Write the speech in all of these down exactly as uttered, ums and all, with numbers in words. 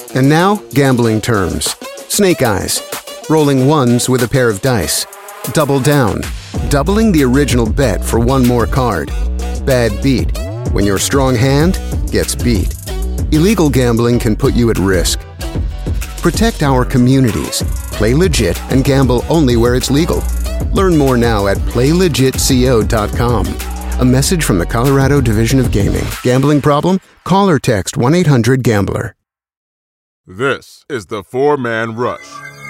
And now, gambling terms. Snake eyes. Rolling ones with a pair of dice. Double down. Doubling the original bet for one more card. Bad beat. When your strong hand gets beat. Illegal gambling can put you at risk. Protect our communities. Play legit and gamble only where it's legal. Learn more now at play legit co dot com. A message from the Colorado Division of Gaming. Gambling problem? Call or text one eight hundred gambler. This is the Four-Man Rush.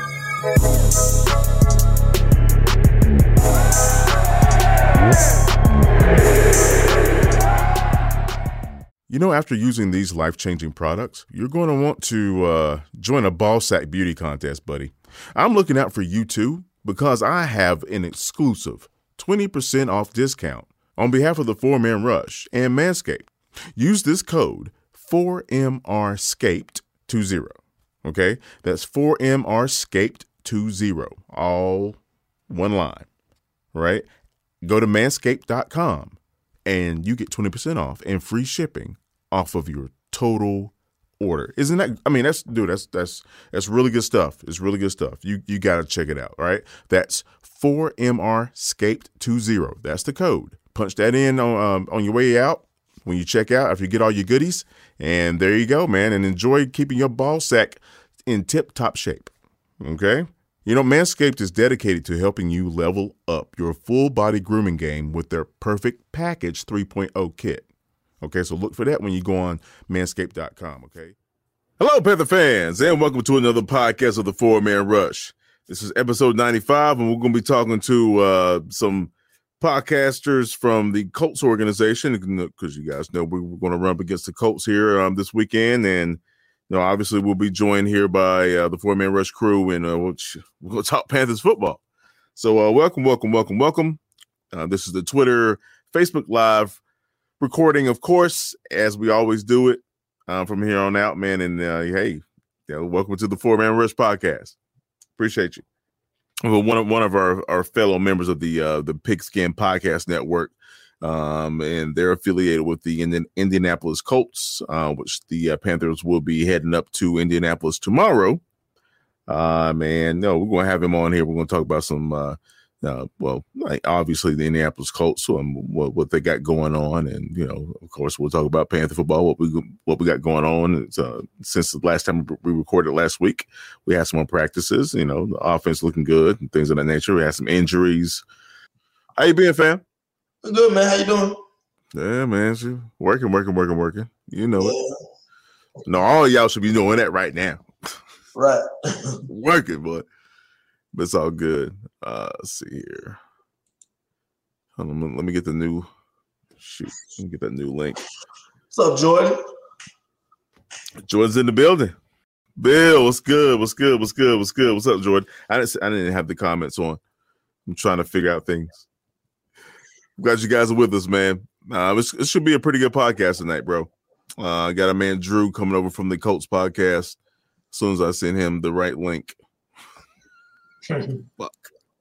You know, after using these life-changing products, you're going to want to uh, join a ball sack beauty contest, buddy. I'm looking out for you too because I have an exclusive twenty percent off discount on behalf of the Four-Man Rush and Manscaped. Use this code four M R scaped twenty. Okay? That's four M R scaped twenty. All one line. Right? Go to manscaped dot com and you get twenty percent off and free shipping off of your total order. Isn't that, I mean, that's, dude, that's, that's, that's really good stuff. It's really good stuff. You, you got to check it out. Right? That's four M R scaped twenty. That's the code. Punch that in on, um, on your way out. When you check out, after you get all your goodies, and there you go, man, and enjoy keeping your ball sack in tip-top shape, okay? You know, Manscaped is dedicated to helping you level up your full-body grooming game with their Perfect Package three point oh kit, okay? So look for that when you go on manscaped dot com, okay? Hello, Panther fans, and welcome to another podcast of the Four-Man Rush. This is episode ninety-five, and we're going to be talking to uh, some podcasters from the Colts organization, because you guys know we we're going to run up against the Colts here um, this weekend, and you know, obviously we'll be joined here by uh, the Four-Man Rush crew, and uh, we'll, we'll talk Panthers football. So uh, welcome, welcome, welcome, welcome. Uh, this is the Twitter, Facebook Live recording, of course, as we always do it uh, from here on out, man. And uh, hey, you know, welcome to the Four-Man Rush podcast. Appreciate you. Well, one of one of our, our fellow members of the uh, the Pigskin Podcast Network, um, and they're affiliated with the Indian, Indianapolis Colts, uh, which the uh, Panthers will be heading up to Indianapolis tomorrow. Uh, man, no, we're going to have him on here. We're going to talk about some, uh, uh, well, like obviously the Indianapolis Colts, um, what, what they got going on, and you know, of course, we'll talk about Panther football, what we what we got going on. It's, uh, since the last time we recorded last week, we had some more practices. You know, the offense looking good and things of that nature. We had some injuries. How you been, fam? Good, man. How you doing? Yeah, man. She working, working, working, working. You know yeah. it. No, all of y'all should be doing that right now. Right. Working, boy. But it's all good. Uh, let's see here. Hold on, let me get the new. Shoot, let me get that new link. What's up, Jordan? Jordan's in the building. Bill, what's good? What's good? What's good? What's good? What's up, Jordan? I didn't. I didn't have the comments on. I'm trying to figure out things. I'm glad you guys are with us, man. Uh, this, this should be a pretty good podcast tonight, bro. Uh, I got a man Drew coming over from the Colts podcast. As soon as I send him the right link. Fuck.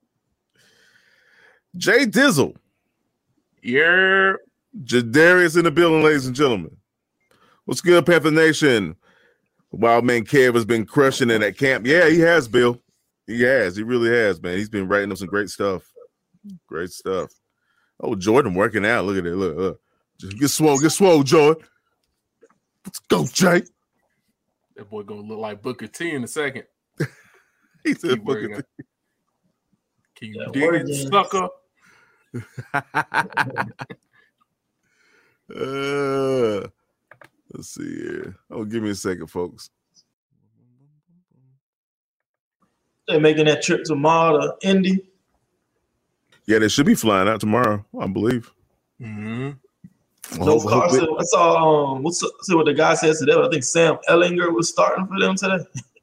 Jay Dizzle. Yeah. Jadarius in the building, ladies and gentlemen. What's good, Panther Nation? Wild Man Kev has been crushing it at camp. Yeah, he has, Bill. He has. He really has, man. He's been writing up some great stuff. Great stuff. Oh, Jordan working out. Look at it. Look, look. Just get swole. Get swole, Jordan. Let's go, Jay. That boy gonna look like Booker T in a second. He said Booker T. Can you dig it, sucker? uh, let's see here. Oh, give me a second, folks. They're making that trip tomorrow to Indy. Yeah, they should be flying out tomorrow, I believe. Mm-hmm. No Carson. I saw um what's see what the guy says today. I think Sam Ellinger was starting for them today.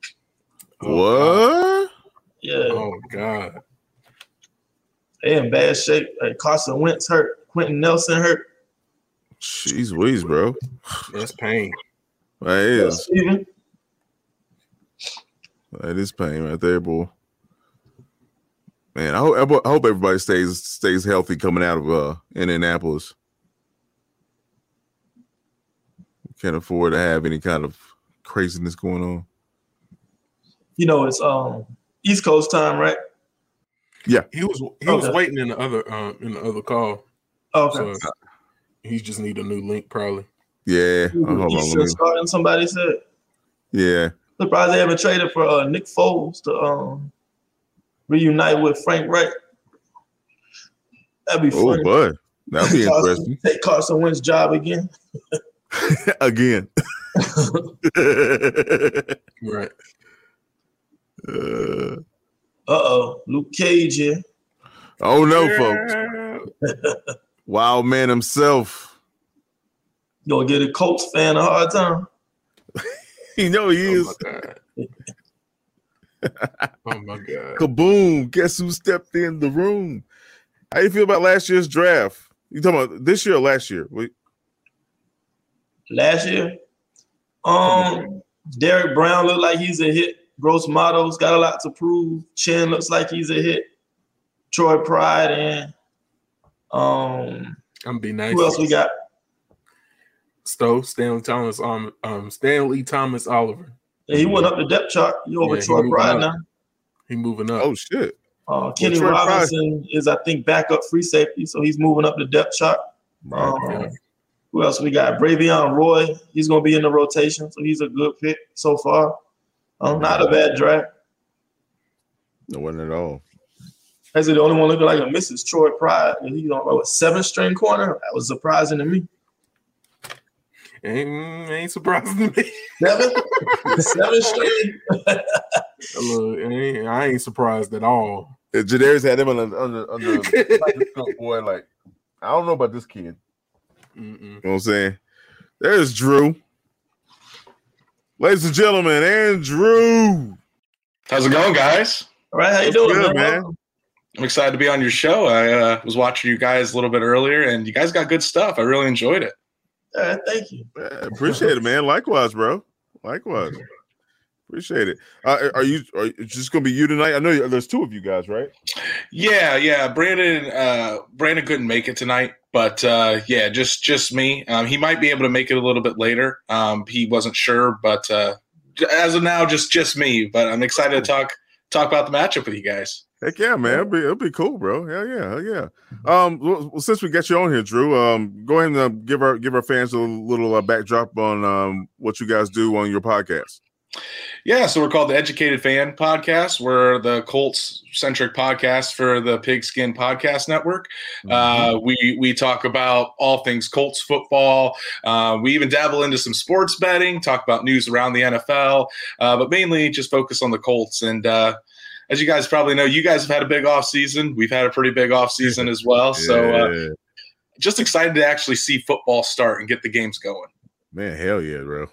What? Yeah. Oh God. They in bad shape. Like Carson Wentz hurt. Quentin Nelson hurt. Jeez Louise, bro. That's pain. That is. Yeah, that is pain right there, boy. Man, I hope I hope everybody stays stays healthy coming out of uh, Indianapolis. Can't afford to have any kind of craziness going on? You know, it's um East Coast time, right? Yeah, he was he okay. was waiting in the other um in the other call. Okay, so he just need a new link probably. Yeah, oh, Eastern starting. Somebody said. Yeah, surprised they haven't traded for uh, Nick Foles to um reunite with Frank Reich. That'd be funny. Oh, bud. That'd be Carson, interesting. Take Carson Wentz's job again. again. Right. Uh oh, Luke Cage here. Oh no, yeah. folks. Wild man himself. You gonna get a Colts fan a hard time. You know he is. Oh my god. Oh my god. Kaboom. Guess who stepped in the room? How you feel about last year's draft? You talking about this year or last year? Wait. Last year? Um, Derek Brown looked like he's a hit. Gross Matos got a lot to prove. Chin looks like he's a hit. Troy Pride and um I'm be nice. Who else we got? Stowe, Stanley Thomas, um, um, Stanley Thomas Oliver. Yeah, he went up the depth chart. You over yeah, Troy Pride up. now? He moving up. Oh shit. Uh, Kenny well, Robinson Pride. is, I think, backup free safety, so he's moving up the depth chart. Right. Um, yeah. Who else we got? Bravion Roy. He's going to be in the rotation, so he's a good pick so far. Um, not a bad draft. No one at all. Actually, the only one looking like a miss is Troy Pride. And he's on what, seventh string corner. That was surprising to me. Ain't, ain't surprising to me. Seven? Seven string? Look, ain't, I ain't surprised at all. Jadarius had him under under under like, boy. Like, I don't know about this kid. Mm-mm. You know what I'm saying? There's Drew. Ladies and gentlemen, Andrew. How's it going, guys? All right, how you doing, good, man? man? I'm excited to be on your show. I uh, was watching you guys a little bit earlier, and you guys got good stuff. I really enjoyed it. All right, thank you. Yeah, appreciate it, man. Likewise, bro. Likewise. Appreciate it. Uh, are you are you just gonna be you tonight? I know you, there's two of you guys, right? Yeah, yeah. Brandon, uh, Brandon couldn't make it tonight, but uh, yeah, just just me. Um, he might be able to make it a little bit later. Um, he wasn't sure, but uh, as of now, just just me. But I'm excited to talk talk about the matchup with you guys. Heck yeah, man. It'll be, it'll be cool, bro. Hell yeah, hell yeah. Um, well, since we got you on here, Drew, um, go ahead and uh, give our give our fans a little uh, backdrop on um what you guys do on your podcast. Yeah, so we're called the Educated Fan Podcast. We're the Colts-centric podcast for the Pigskin Podcast Network. Mm-hmm. Uh, we we talk about all things Colts football. Uh, we even dabble into some sports betting, talk about news around the N F L, uh, but mainly just focus on the Colts. And uh, as you guys probably know, you guys have had a big off season. We've had a pretty big off season as well. Yeah. So uh, just excited to actually see football start and get the games going. Man, hell yeah, bro.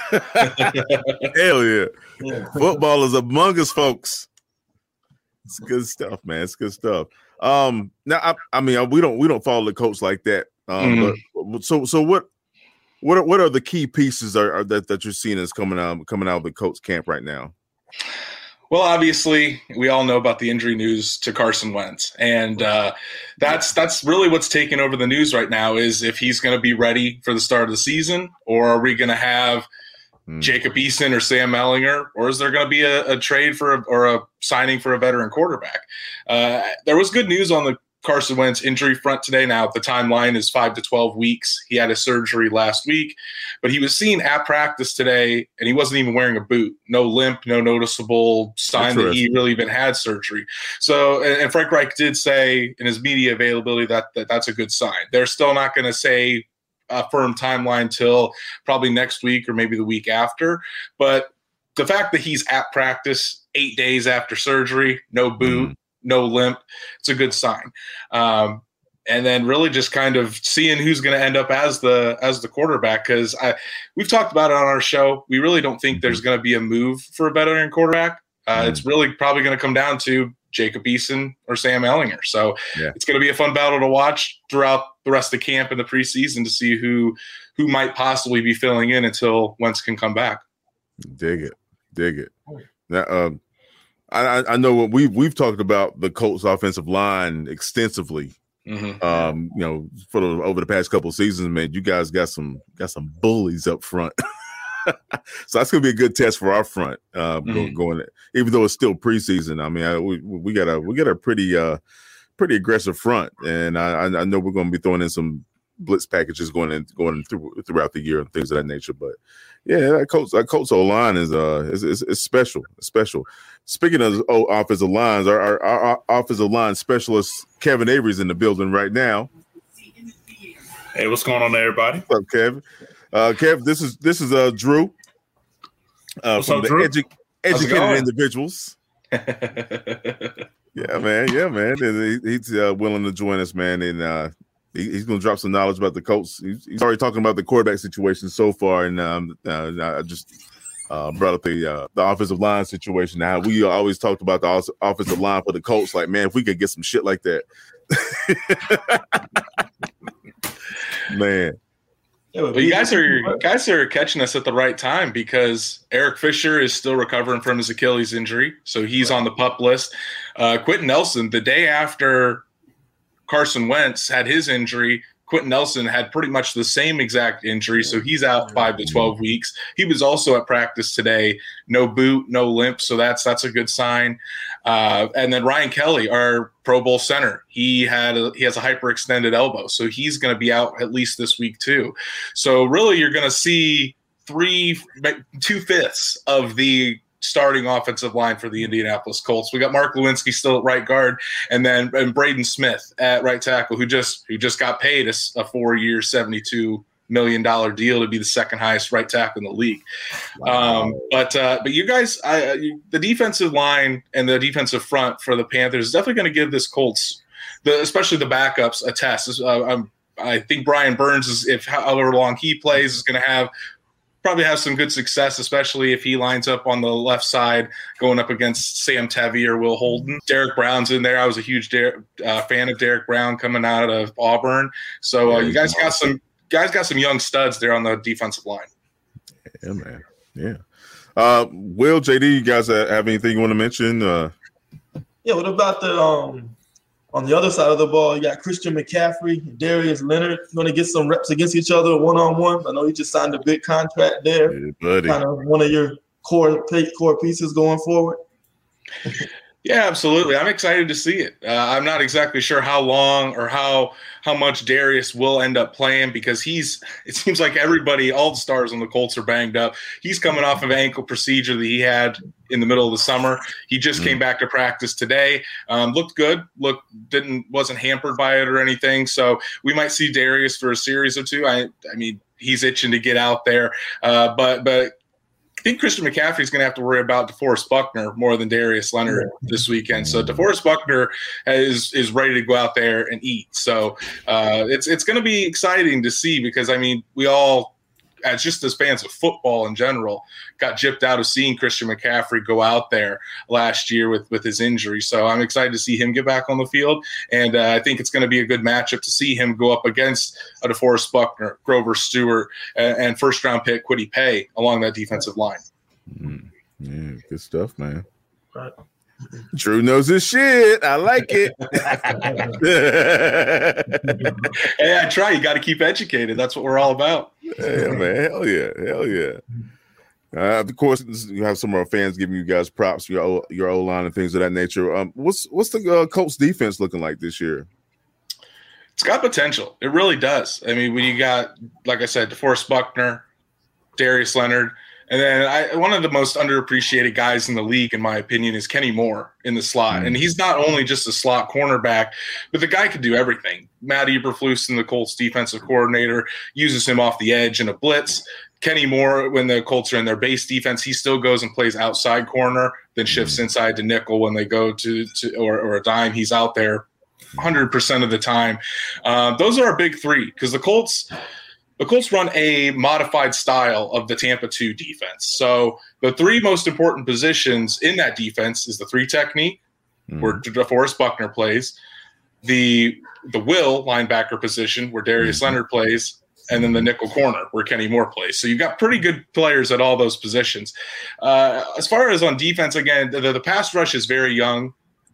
Hell yeah. yeah. Football is among us, folks. It's good stuff, man. It's good stuff. Um, now, I, I mean, we don't we don't follow the Colts like that. Um, mm-hmm. but so so what what are, what are the key pieces are, are that that you're seeing is coming out coming out of the Colts camp right now? Well, obviously, we all know about the injury news to Carson Wentz, and uh, that's that's really what's taking over the news right now is if he's going to be ready for the start of the season, or are we going to have mm. Jacob Eason or Sam Ehlinger, or is there going to be a, a trade for a, or a signing for a veteran quarterback? Uh, there was good news on the Carson Wentz injury front today. Now, the timeline is five to twelve weeks. He had a surgery last week, but he was seen at practice today, and he wasn't even wearing a boot. No limp, no noticeable sign that he really even had surgery. So, and, and Frank Reich did say in his media availability that, that that's a good sign. They're still not going to say a firm timeline till probably next week or maybe the week after. But the fact that he's at practice eight days after surgery, no boot, mm. no limp, it's a good sign. Um, and then really just kind of seeing who's going to end up as the as the quarterback, because I we've talked about it on our show. We really don't think there's going to be a move for a veteran quarterback. Uh, mm. It's really probably going to come down to Jacob Eason or Sam Ehlinger. So yeah. It's going to be a fun battle to watch throughout the rest of camp and the preseason to see who who might possibly be filling in until Wentz can come back. Dig it, dig it. Now, um, I, I know we we've talked about the Colts offensive line extensively. Mm-hmm. Um, you know, for the, over the past couple of seasons, man, you guys got some got some bullies up front. So that's going to be a good test for our front uh, Mm-hmm. going, even though it's still preseason. I mean, I, we, we got a we got a pretty uh, pretty aggressive front, and I, I know we're going to be throwing in some blitz packages going in going through, throughout the year and things of that nature. But yeah, that coach that coach O line is uh is, is, is special, special. Speaking of oh, offensive lines, our, our, our offensive line specialist Kevin Avery's in the building right now. Hey, what's going on, everybody? What's up, Kevin? Uh, Kev, this is this is uh Drew. Uh, What's from up, the Drew? edu- How's it educated going? individuals. Yeah, man. Yeah, man. He, he's uh, willing to join us, man, and uh, he, he's going to drop some knowledge about the Colts. He's, he's already talking about the quarterback situation so far, and um, uh, I just uh, brought up the uh, the offensive line situation. Now we always talked about the os- offensive line for the Colts. Like, man, if we could get some shit like that, man. Well, you guys are you guys are catching us at the right time because Eric Fisher is still recovering from his Achilles injury, so he's on the PUP list. Uh, Quentin Nelson, the day after Carson Wentz had his injury, Quentin Nelson had pretty much the same exact injury, so he's out five to twelve weeks. He was also at practice today, no boot, no limp, so that's that's a good sign. Uh, and then Ryan Kelly, our Pro Bowl center, he had a, he has a hyperextended elbow, so he's going to be out at least this week too. So really, you're going to see three, two fifths of the starting offensive line for the Indianapolis Colts. We got Mark Lewinsky still at right guard, and then and Braden Smith at right tackle, who just who just got paid a, a four-year, seventy-two million dollars deal to be the second highest right tackle in the league. Wow. Um, but uh, but you guys, I, you, the defensive line and the defensive front for the Panthers is definitely going to give this Colts, the, especially the backups, a test. Uh, I'm, I think Brian Burns, is, if however long he plays, is going to have probably have some good success, especially if he lines up on the left side going up against Sam Tevy or Will Holden. Derek Brown's in there. I was a huge Der- uh, fan of Derek Brown coming out of Auburn. So uh, you guys got some guys got some young studs there on the defensive line. Yeah, man. Yeah. Uh, Will, J D, you guys have anything you want to mention? Uh, yeah. What about the um on the other side of the ball? You got Christian McCaffrey, Darius Leonard going to get some reps against each other one on one. I know he just signed a big contract there. yeah, buddy. Kind of one of your core core pieces going forward. Yeah, absolutely. I'm excited to see it. Uh, I'm not exactly sure how long or how how much Darius will end up playing because he's. It seems like everybody, all the stars on the Colts are banged up. He's coming off of an ankle procedure that he had in the middle of the summer. He just mm-hmm. came back to practice today. Um, looked good. Looked didn't wasn't hampered by it or anything. So we might see Darius for a series or two. I I mean he's itching to get out there, uh, but but. I think Christian McCaffrey is going to have to worry about DeForest Buckner more than Darius Leonard this weekend. So DeForest Buckner is is ready to go out there and eat. So uh, it's it's going to be exciting to see because, I mean, we all, as just as fans of football in general, got gypped out of seeing Christian McCaffrey go out there last year with, with his injury. So I'm excited to see him get back on the field. And uh, I think it's going to be a good matchup to see him go up against a DeForest Buckner, Grover Stewart, and, and first-round pick Kwity Paye along that defensive line. Mm, yeah, good stuff, man. Right. Drew knows his shit. I like it. Hey, I try. You got to keep educated. That's what we're all about. Yeah, man. Hell yeah. Hell yeah. Uh, of course, you have some of our fans giving you guys props, your O, your O line and things of that nature. Um, what's what's the uh, Colts defense looking like this year? It's got potential. It really does. I mean, when you got, like I said, DeForest Buckner, Darius Leonard, and then I, one of the most underappreciated guys in the league, in my opinion, is Kenny Moore in the slot. Mm-hmm. And he's not only just a slot cornerback, but the guy could do everything. Matt Eberflus, the Colts defensive coordinator, uses him off the edge in a blitz. Kenny Moore, when the Colts are in their base defense, he still goes and plays outside corner, then shifts inside to nickel when they go to, to or, or a dime. He's out there one hundred percent of the time. Uh, those are our big three because the Colts – The Colts run a modified style of the Tampa two defense. So the three most important positions in that defense is the three technique, mm-hmm. where DeForest Buckner plays, the the will linebacker position, where Darius mm-hmm. Leonard plays, and then the nickel corner, where Kenny Moore plays. So you've got pretty good players at all those positions. Uh, as far as on defense, again, the, the pass rush is very young.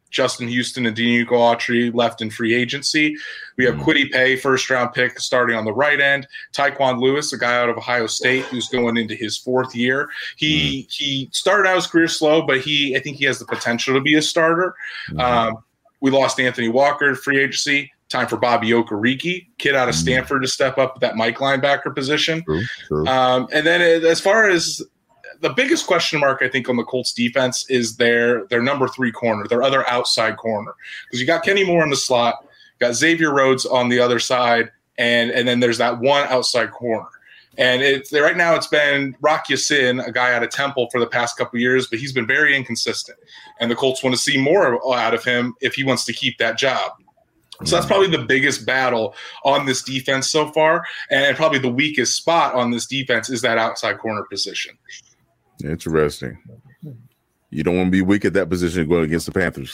Justin Houston and Danico Autry left in free agency. We have Kwity Paye, first-round pick, starting on the right end. Tyquan Lewis, a guy out of Ohio State who's going into his fourth year. He mm. he started out his career slow, but he I think he has the potential to be a starter. Mm. Um, we lost Anthony Walker in free agency. Time for Bobby Okereke, kid out of Stanford, to step up at that Mike linebacker position. True, true. Um, and then as far as the biggest question mark, I think, on the Colts defense is their their number three corner, their other outside corner. Because you got Kenny Moore in the slot, you got Xavier Rhodes on the other side, and, and then there's that one outside corner. And it's, right now it's been Rock Ya-Sin, a guy out of Temple, for the past couple of years, but he's been very inconsistent. And the Colts want to see more out of him if he wants to keep that job. So that's probably the biggest battle on this defense so far, and probably the weakest spot on this defense is that outside corner position. Interesting. You don't want to be weak at that position going against the Panthers.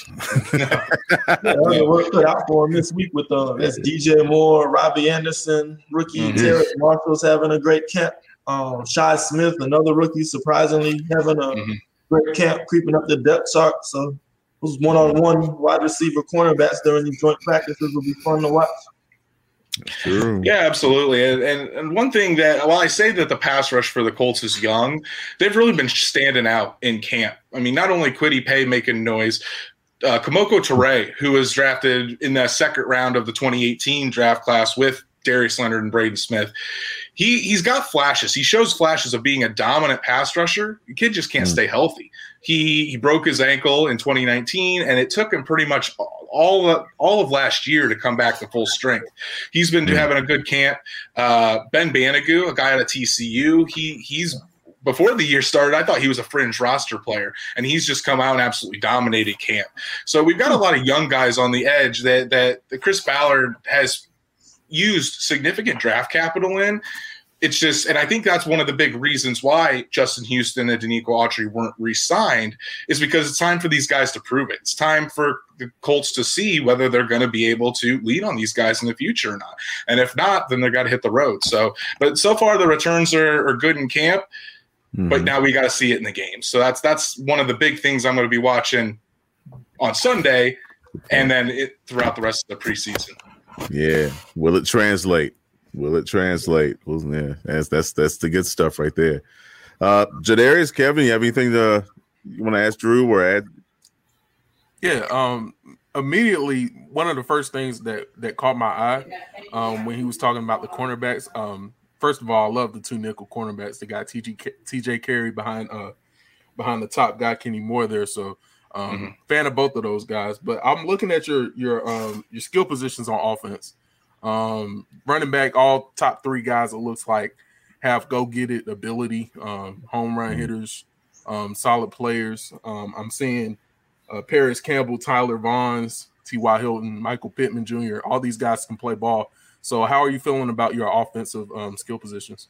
Yeah, work cut out for him this week with uh, that's D J Moore, Robbie Anderson, rookie mm-hmm. Terrence Marshall's having a great camp. Um, Shi Smith, another rookie, surprisingly having a mm-hmm. great camp, creeping up the depth chart. So those one-on-one wide receiver cornerbacks during these joint practices will be fun to watch. True. Yeah, absolutely. And, and and one thing that, while I say that the pass rush for the Colts is young, they've really been standing out in camp. I mean, not only Kwity Paye making noise, uh, Kamoko Toure, who was drafted in the second round of the twenty eighteen draft class with Darius Leonard and Braden Smith, he, he's got flashes. He shows flashes of being a dominant pass rusher. The kid just can't mm. stay healthy. He he broke his ankle in twenty nineteen, and it took him pretty much all of, all of last year to come back to full strength. He's been mm. having a good camp. Uh, Ben Banogu, a guy out of T C U, he he's before the year started, I thought he was a fringe roster player, and he's just come out and absolutely dominated camp. So we've got a lot of young guys on the edge that that, that Chris Ballard has used significant draft capital in. It's just, and I think that's one of the big reasons why Justin Houston and Danico Autry weren't re-signed, is because it's time for these guys to prove it. It's time for the Colts to see whether they're going to be able to lead on these guys in the future or not. And if not, then they've got to hit the road. So, but so far the returns are, are good in camp, mm-hmm. but now we got to see it in the game. So that's, that's one of the big things I'm going to be watching on Sunday and then it throughout the rest of the preseason. Yeah. Will it translate? Will it translate? Well, yeah, that's that's that's the good stuff right there. Uh, Jadarius, Kevin, you have anything to you want to ask Drew or add? Yeah. Um. Immediately, one of the first things that that caught my eye, um, when he was talking about the cornerbacks. Um. First of all, I love the two nickel cornerbacks. They got T J Carey behind uh behind the top guy Kenny Moore there. So. Um, mm-hmm. Fan of both of those guys. But I'm looking at your your um your skill positions on offense. Um, running back, all top three guys, it looks like, have go-get-it ability, um, home run hitters, um, solid players. Um, I'm seeing uh, Paris Campbell, Tyler Vaughns, T Y. Hilton, Michael Pittman Junior All these guys can play ball. So how are you feeling about your offensive um, skill positions?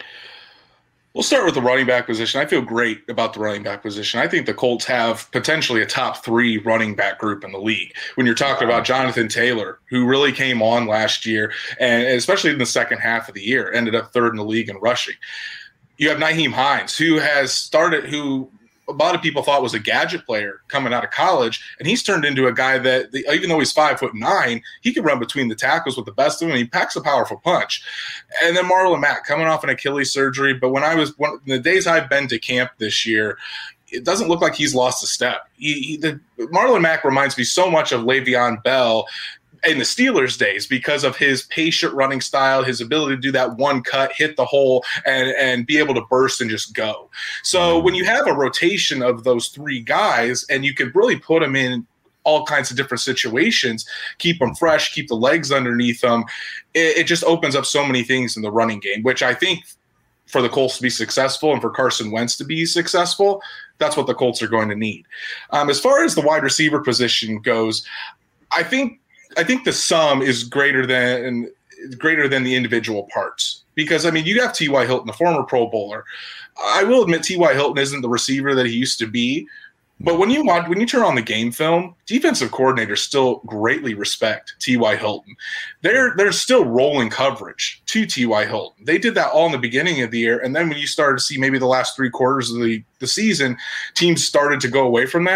We'll start with the running back position. I feel great about the running back position. I think the Colts have potentially a top three running back group in the league. When you're talking about Jonathan Taylor, who really came on last year, and especially in the second half of the year, ended up third in the league in rushing. You have Nyheim Hines, who has started, who a lot of people thought was a gadget player coming out of college, and he's turned into a guy that, even though he's five foot nine, he can run between the tackles with the best of them, and he packs a powerful punch. And then Marlon Mack coming off an Achilles surgery, but when I was one, the days I've been to camp this year, it doesn't look like he's lost a step. He, he, the, Marlon Mack reminds me so much of Le'Veon Bell in the Steelers days because of his patient running style, his ability to do that one cut, hit the hole, and, and be able to burst and just go. So when you have a rotation of those three guys and you could really put them in all kinds of different situations, keep them fresh, keep the legs underneath them, it, it just opens up so many things in the running game, which I think for the Colts to be successful and for Carson Wentz to be successful, that's what the Colts are going to need. Um, as far as the wide receiver position goes, I think I think the sum is greater than greater than the individual parts. Because, I mean, you have T Y. Hilton, a former Pro Bowler. I will admit T Y. Hilton isn't the receiver that he used to be. But when you want, when you turn on the game film, defensive coordinators still greatly respect T Y. Hilton. They're they're still rolling coverage to T Y. Hilton. They did that all in the beginning of the year, and then when you started to see maybe the last three quarters of the, the season, teams started to go away from that.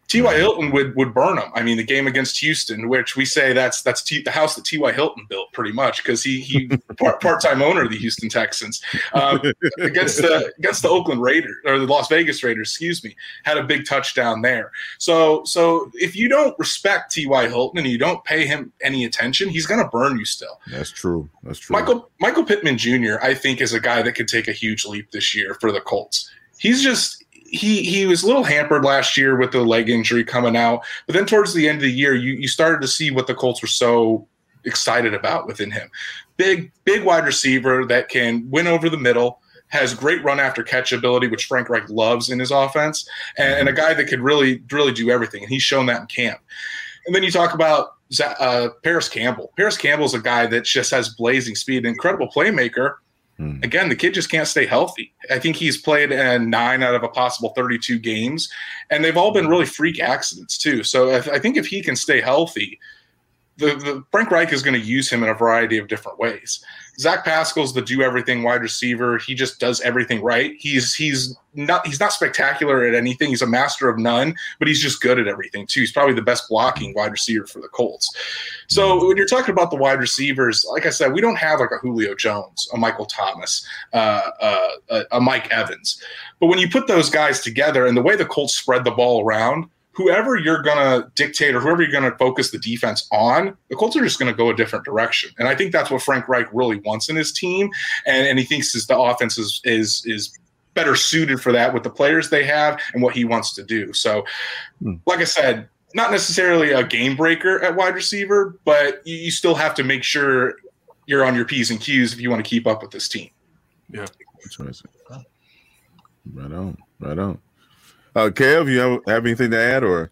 T Y. Hilton would would burn him. I mean, the game against Houston, which we say that's that's T, the house that T Y. Hilton built, pretty much, because he he part part time owner of the Houston Texans um, against the against the Oakland Raiders or the Las Vegas Raiders, excuse me, had a big touchdown there. So so if you don't respect T Y. Hilton and you don't pay him any attention, he's going to burn you still. That's true. That's true. Michael Michael Pittman Junior, I think, is a guy that could take a huge leap this year for the Colts. He's just He he was a little hampered last year with the leg injury coming out, but then towards the end of the year, you you started to see what the Colts were so excited about within him. Big big wide receiver that can win over the middle, has great run after catch ability, which Frank Reich loves in his offense, and, and a guy that could really really do everything, and he's shown that in camp. And then you talk about uh, Paris Campbell. Paris Campbell is a guy that just has blazing speed, an incredible playmaker. Again, the kid just can't stay healthy. I think he's played in nine out of a possible thirty-two games, and they've all been really freak accidents too. So I, I think if he can stay healthy, the, the Frank Reich is going to use him in a variety of different ways. Zach Pascal's the do everything wide receiver. He just does everything right. He's he's not he's not spectacular at anything. He's a master of none, but he's just good at everything too. He's probably the best blocking wide receiver for the Colts. So when you're talking about the wide receivers, like I said, we don't have like a Julio Jones, a Michael Thomas, uh, uh, a, a Mike Evans. But when you put those guys together and the way the Colts spread the ball around, whoever you're going to dictate or whoever you're going to focus the defense on, the Colts are just going to go a different direction. And I think that's what Frank Reich really wants in his team. And, and he thinks is the offense is, is, is better suited for that with the players they have and what he wants to do. So, hmm. like I said, not necessarily a game breaker at wide receiver, but you, you still have to make sure you're on your P's and Q's if you want to keep up with this team. Yeah. That's what I said. Right on. Right on. Uh, Kev, you have, have anything to add, or?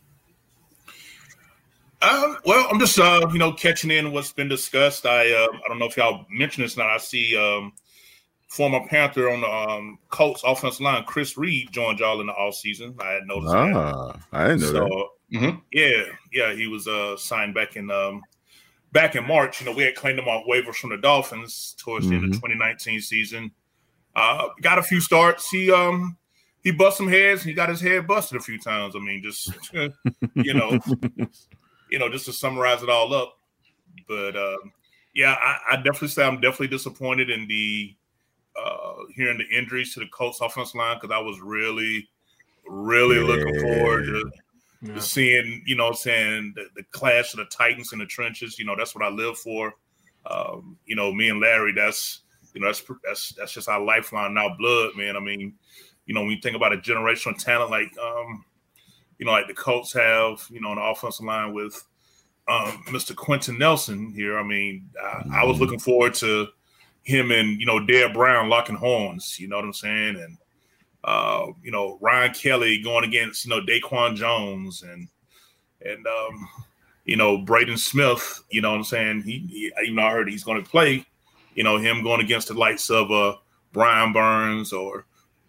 Um, well, I'm just uh, you know catching in what's been discussed. I uh, I don't know if y'all mentioned this now. I see um, former Panther on the um, Colts offensive line, Chris Reed, joined y'all in the offseason. I had noticed ah, that. I didn't know so, that. Mm-hmm. Yeah, yeah, he was uh, signed back in um, back in March. You know, we had claimed him off waivers from the Dolphins towards mm-hmm. the end of the twenty nineteen season. Uh, got a few starts. He um. He bust some heads. He got his head busted a few times. I mean, just you know, you know, just to summarize it all up. But um, yeah, I, I definitely say I'm definitely disappointed in the uh, hearing the injuries to the Colts offensive line, because I was really, really yeah. looking forward to, yeah. to seeing, you know, what I'm saying the, the clash of the Titans in the trenches. You know, that's what I live for. Um, you know, me and Larry, that's you know, that's that's that's just our lifeline and our blood, man. I mean. You know, when you think about a generational talent like, um, you know, like the Colts have, you know, on the offensive line with um, Mister Quentin Nelson here. I mean, I, I was looking forward to him and, you know, Dare Brown locking horns, you know what I'm saying? And, uh, you know, Ryan Kelly going against, you know, Daquan Jones and, and um, you know, Braden Smith, you know what I'm saying? He, he even though I heard he's going to play, you know, him going against the likes of uh, Brian Burns or,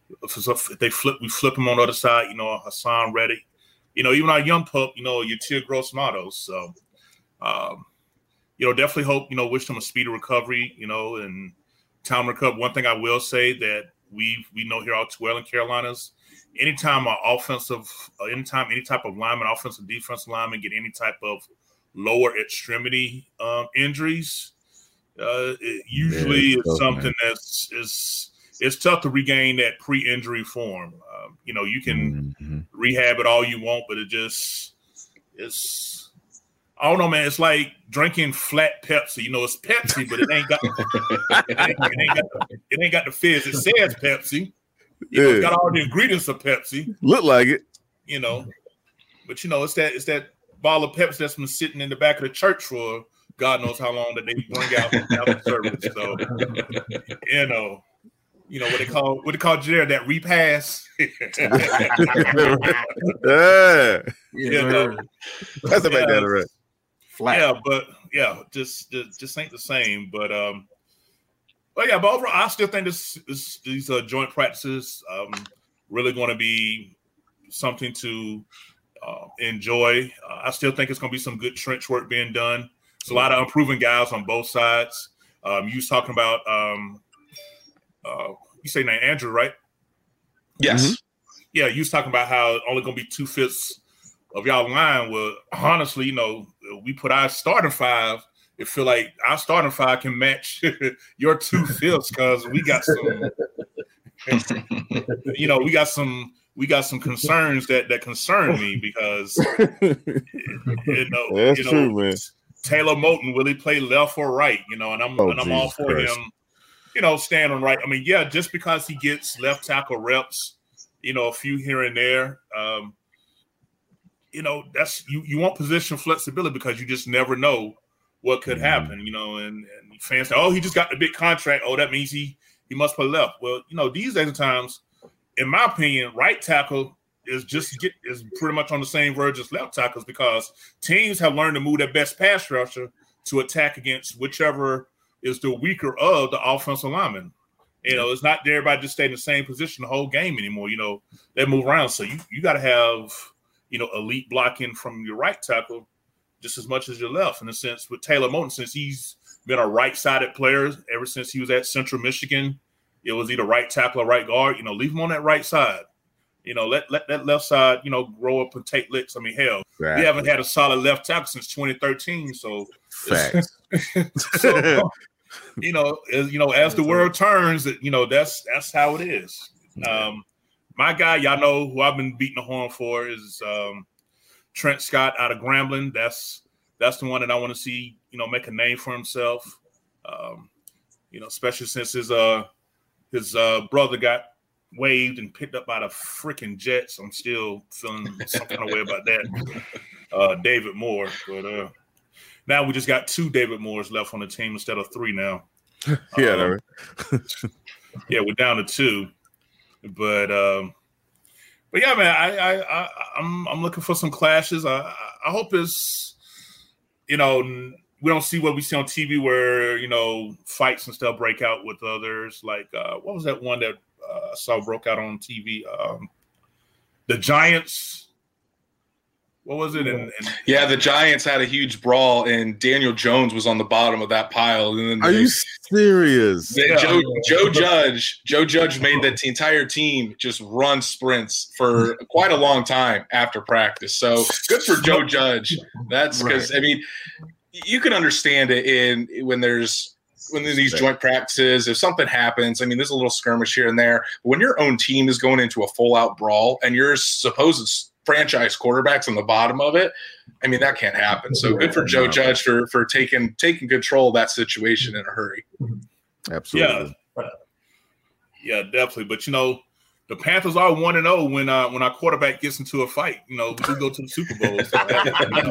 if they flip, we flip him on the other side, you know, Hassan Reddick, you know, even our young pup, you know, your Tier Gross Matos. So, um, you know, definitely hope, you know, wish them a speedy recovery, you know, and time recover. One thing I will say that we we know here all too well in Carolinas, anytime an offensive, uh, anytime any type of lineman, offensive, defensive lineman get any type of lower extremity um, injuries, uh, it usually yeah, is something man. that's is. It's tough to regain that pre-injury form. Um, you know, you can mm-hmm. rehab it all you want, but it just it's I don't know, man. It's like drinking flat Pepsi. You know, it's Pepsi, but it ain't got it, ain't, it, ain't got the, it ain't got the fizz. It says Pepsi. You yeah. know, it's got all the ingredients of Pepsi. Look like it. You know, but you know, it's that it's that bottle of Pepsi that's been sitting in the back of the church for God knows how long that they bring out after service. So, you know. You know what they call what they call Jared that repass. yeah, you know, that's about that right. Flat. Yeah, but yeah, just, just just ain't the same. But um, but yeah, but overall, I still think this, this these uh, joint practices um really going to be something to uh, enjoy. Uh, I still think it's going to be some good trench work being done. It's a lot of improving guys on both sides. Um, you was talking about um. Uh, you say name Andrew, right? Yes. Mm-hmm. Yeah, you was talking about how only going to be two fifths of y'all line. Well, honestly, you know, we put our starting five. It feel like our starting five can match your two fifths because we got some, you know, we got some, we got some concerns that that concern me because you know, That's you know, true, man. Taylor Moton, will he play left or right? You know, and I'm Oh, and I'm all for Christ. him, you know, staying on right. I mean, yeah, just because he gets left tackle reps, you know, a few here and there. Um, you know, that's you, you want position flexibility because you just never know what could happen, you know, and, and fans say, oh, he just got the big contract. Oh, that means he he must play left. Well, you know, these days of times, in my opinion, right tackle is just get is pretty much on the same verge as left tackles because teams have learned to move their best pass rusher to attack against whichever is the weaker of the offensive lineman. You know, it's not everybody just stay in the same position the whole game anymore. You know, they move around. So you, you got to have, you know, elite blocking from your right tackle just as much as your left. In a sense, with Taylor Moton, since he's been a right-sided player ever since he was at Central Michigan, it was either right tackle or right guard. You know, leave him on that right side. You know, let let that left side, you know, grow up and take licks. I mean, hell, Exactly. we haven't had a solid left tackle since twenty thirteen. So, Facts. so you know, as you know, as the world turns, you know, that's that's how it is. Um, my guy, y'all know who I've been beating the horn for is um, Trent Scott out of Grambling. That's that's the one that I want to see, you know, make a name for himself. Um, you know, especially since his uh his uh brother got waived and picked up by the freaking Jets. I'm still feeling some kind of way about that. Uh, David Moore, but uh, now we just got two David Moores left on the team instead of three now. Yeah, Um, no. yeah, we're down to two, but um, but yeah, man, I, I I I'm I'm looking for some clashes. I I hope it's, you know, we don't see what we see on T V where, you know, fights and stuff break out with others. Like uh, what was that one that uh, I saw broke out on T V? Um, the Giants. What was it? And, and Yeah, the Giants had a huge brawl, and Daniel Jones was on the bottom of that pile. And then Are they- you serious? they- Yeah. Joe Joe Judge Joe Judge made the t- entire team just run sprints for quite a long time after practice. So good for Joe Judge. That's because I mean, you can understand it in when there's when there's these joint practices. If something happens, I mean, there's a little skirmish here and there. But when your own team is going into a full out brawl and you're supposed franchise quarterbacks on the bottom of it, I mean, that can't happen. So good for Joe Judge for for taking taking control of that situation in a hurry. Absolutely. yeah, yeah, definitely. But you know, the Panthers are one and zero when uh, when our quarterback gets into a fight. You know, we do go to the Super Bowl. So, you,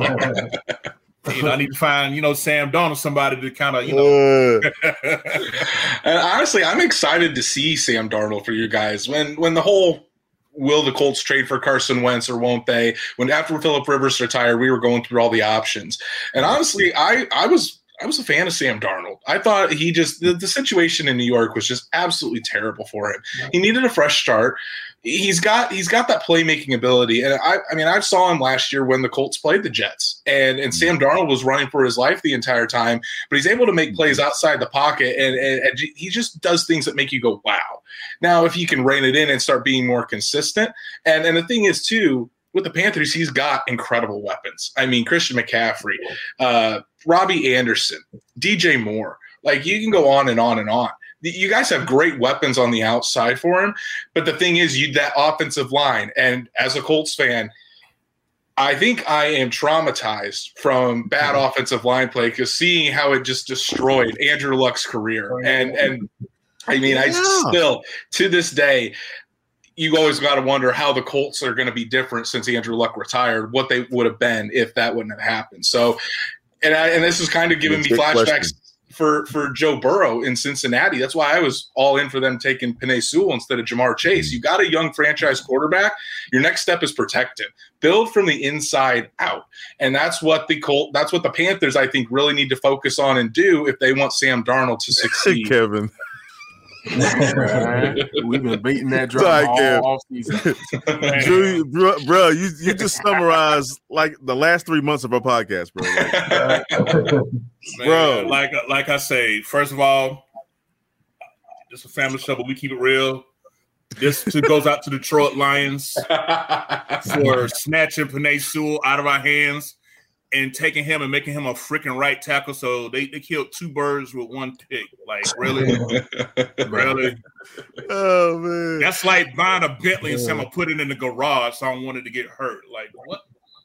know, you know, I need to find, you know, Sam Darnold, somebody to kind of, you know. Uh, And honestly, I'm excited to see Sam Darnold for you guys. When when the whole will the Colts trade for Carson Wentz or won't they? When after Phillip Rivers retired, we were going through all the options. And honestly, I I was I was a fan of Sam Darnold. I thought he just the, the situation in New York was just absolutely terrible for him. He needed a fresh start. He's got he's got that playmaking ability, and I I mean I saw him last year when the Colts played the Jets, and and Sam Darnold was running for his life the entire time, but he's able to make plays outside the pocket, and, and, and he just does things that make you go wow. Now if he can rein it in and start being more consistent, and and the thing is too, with the Panthers, he's got incredible weapons. I mean, Christian McCaffrey, uh, Robbie Anderson, D J Moore. Like, you can go on and on and on. You guys have great weapons on the outside for him. But the thing is, you that offensive line, and as a Colts fan, I think I am traumatized from bad offensive line play because seeing how it just destroyed Andrew Luck's career. And, and I mean, I Yeah. still, to this day, you always got to wonder how the Colts are going to be different since Andrew Luck retired, what they would have been if that wouldn't have happened. So, and I, and this is kind of giving me Good flashbacks question. for, for Joe Burrow in Cincinnati. That's why I was all in for them taking Penei Sewell instead of Jamar Chase. You got a young franchise quarterback. Your next step is protect him. Build from the inside out. And that's what the Colt, that's what the Panthers, I think, really need to focus on and do if they want Sam Darnold to succeed. Kevin. Man, we've been beating that drum Sorry, all Kev. off season. Drew, bro, bro, you you just summarized like the last three months of our podcast, bro. Like, Man, Bro. like like I say, first of all, it's a family show, but we keep it real. This to, goes out to the Detroit Lions for snatching Penei Sewell out of our hands and taking him and making him a freaking right tackle. So they, they killed two birds with one pick. Like, really? Really? Oh, man. That's like buying a Bentley and saying, I'm going to put it in the garage so I don't want it to get hurt. Like, what?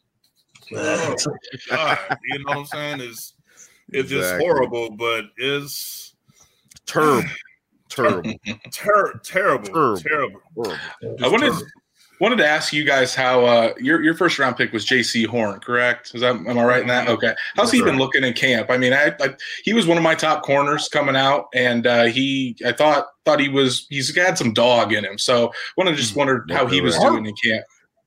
Oh, God. You know what I'm saying? It's, it's Exactly. just horrible, but it's terrible. Terrible. Ter- terrible. Terrible. Terrible. Horrible. I wanted wanted to ask you guys how uh, your your first round pick was J C Horn, correct? Is that am I right in that? Okay. How's he been looking in camp? I mean, I, I he was one of my top corners coming out, and uh, he I thought thought he was he's had some dog in him. So wanted to just wonder how he was doing in camp.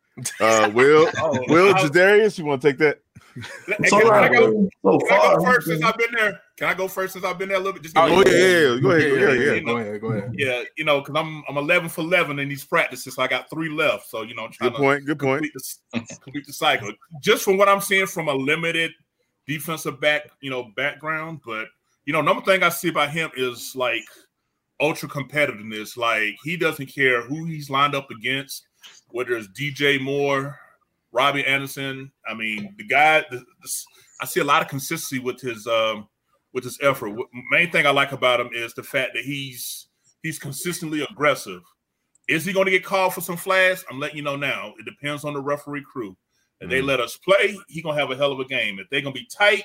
Uh, Will, Oh, Will I- Jadarius, you want to take that? Hey, It's can, all can I right, go, man. So can I go far, first since I've been there? Can I go first since I've been there a little bit? Just Oh, Oh, yeah, yeah. Go ahead. Yeah, Yeah, yeah, yeah. yeah. Go ahead, go ahead. Yeah, you know, because I'm I'm eleven for eleven in these practices, so I got three left. So you know, I'm trying Good to point. Good point. complete the, complete the cycle. Just from what I'm seeing from a limited defensive back, you know, background. But you know, another thing I see about him is like ultra competitiveness. Like he doesn't care who he's lined up against, whether it's D J Moore, Robbie Anderson. I mean, the guy. The, the, I see a lot of consistency with his um, with his effort. What, main thing I like about him is the fact that he's he's consistently aggressive. Is he going to get called for some flags? I'm letting you know now. It depends on the referee crew. If they let us play, he's gonna have a hell of a game. If they're gonna be tight,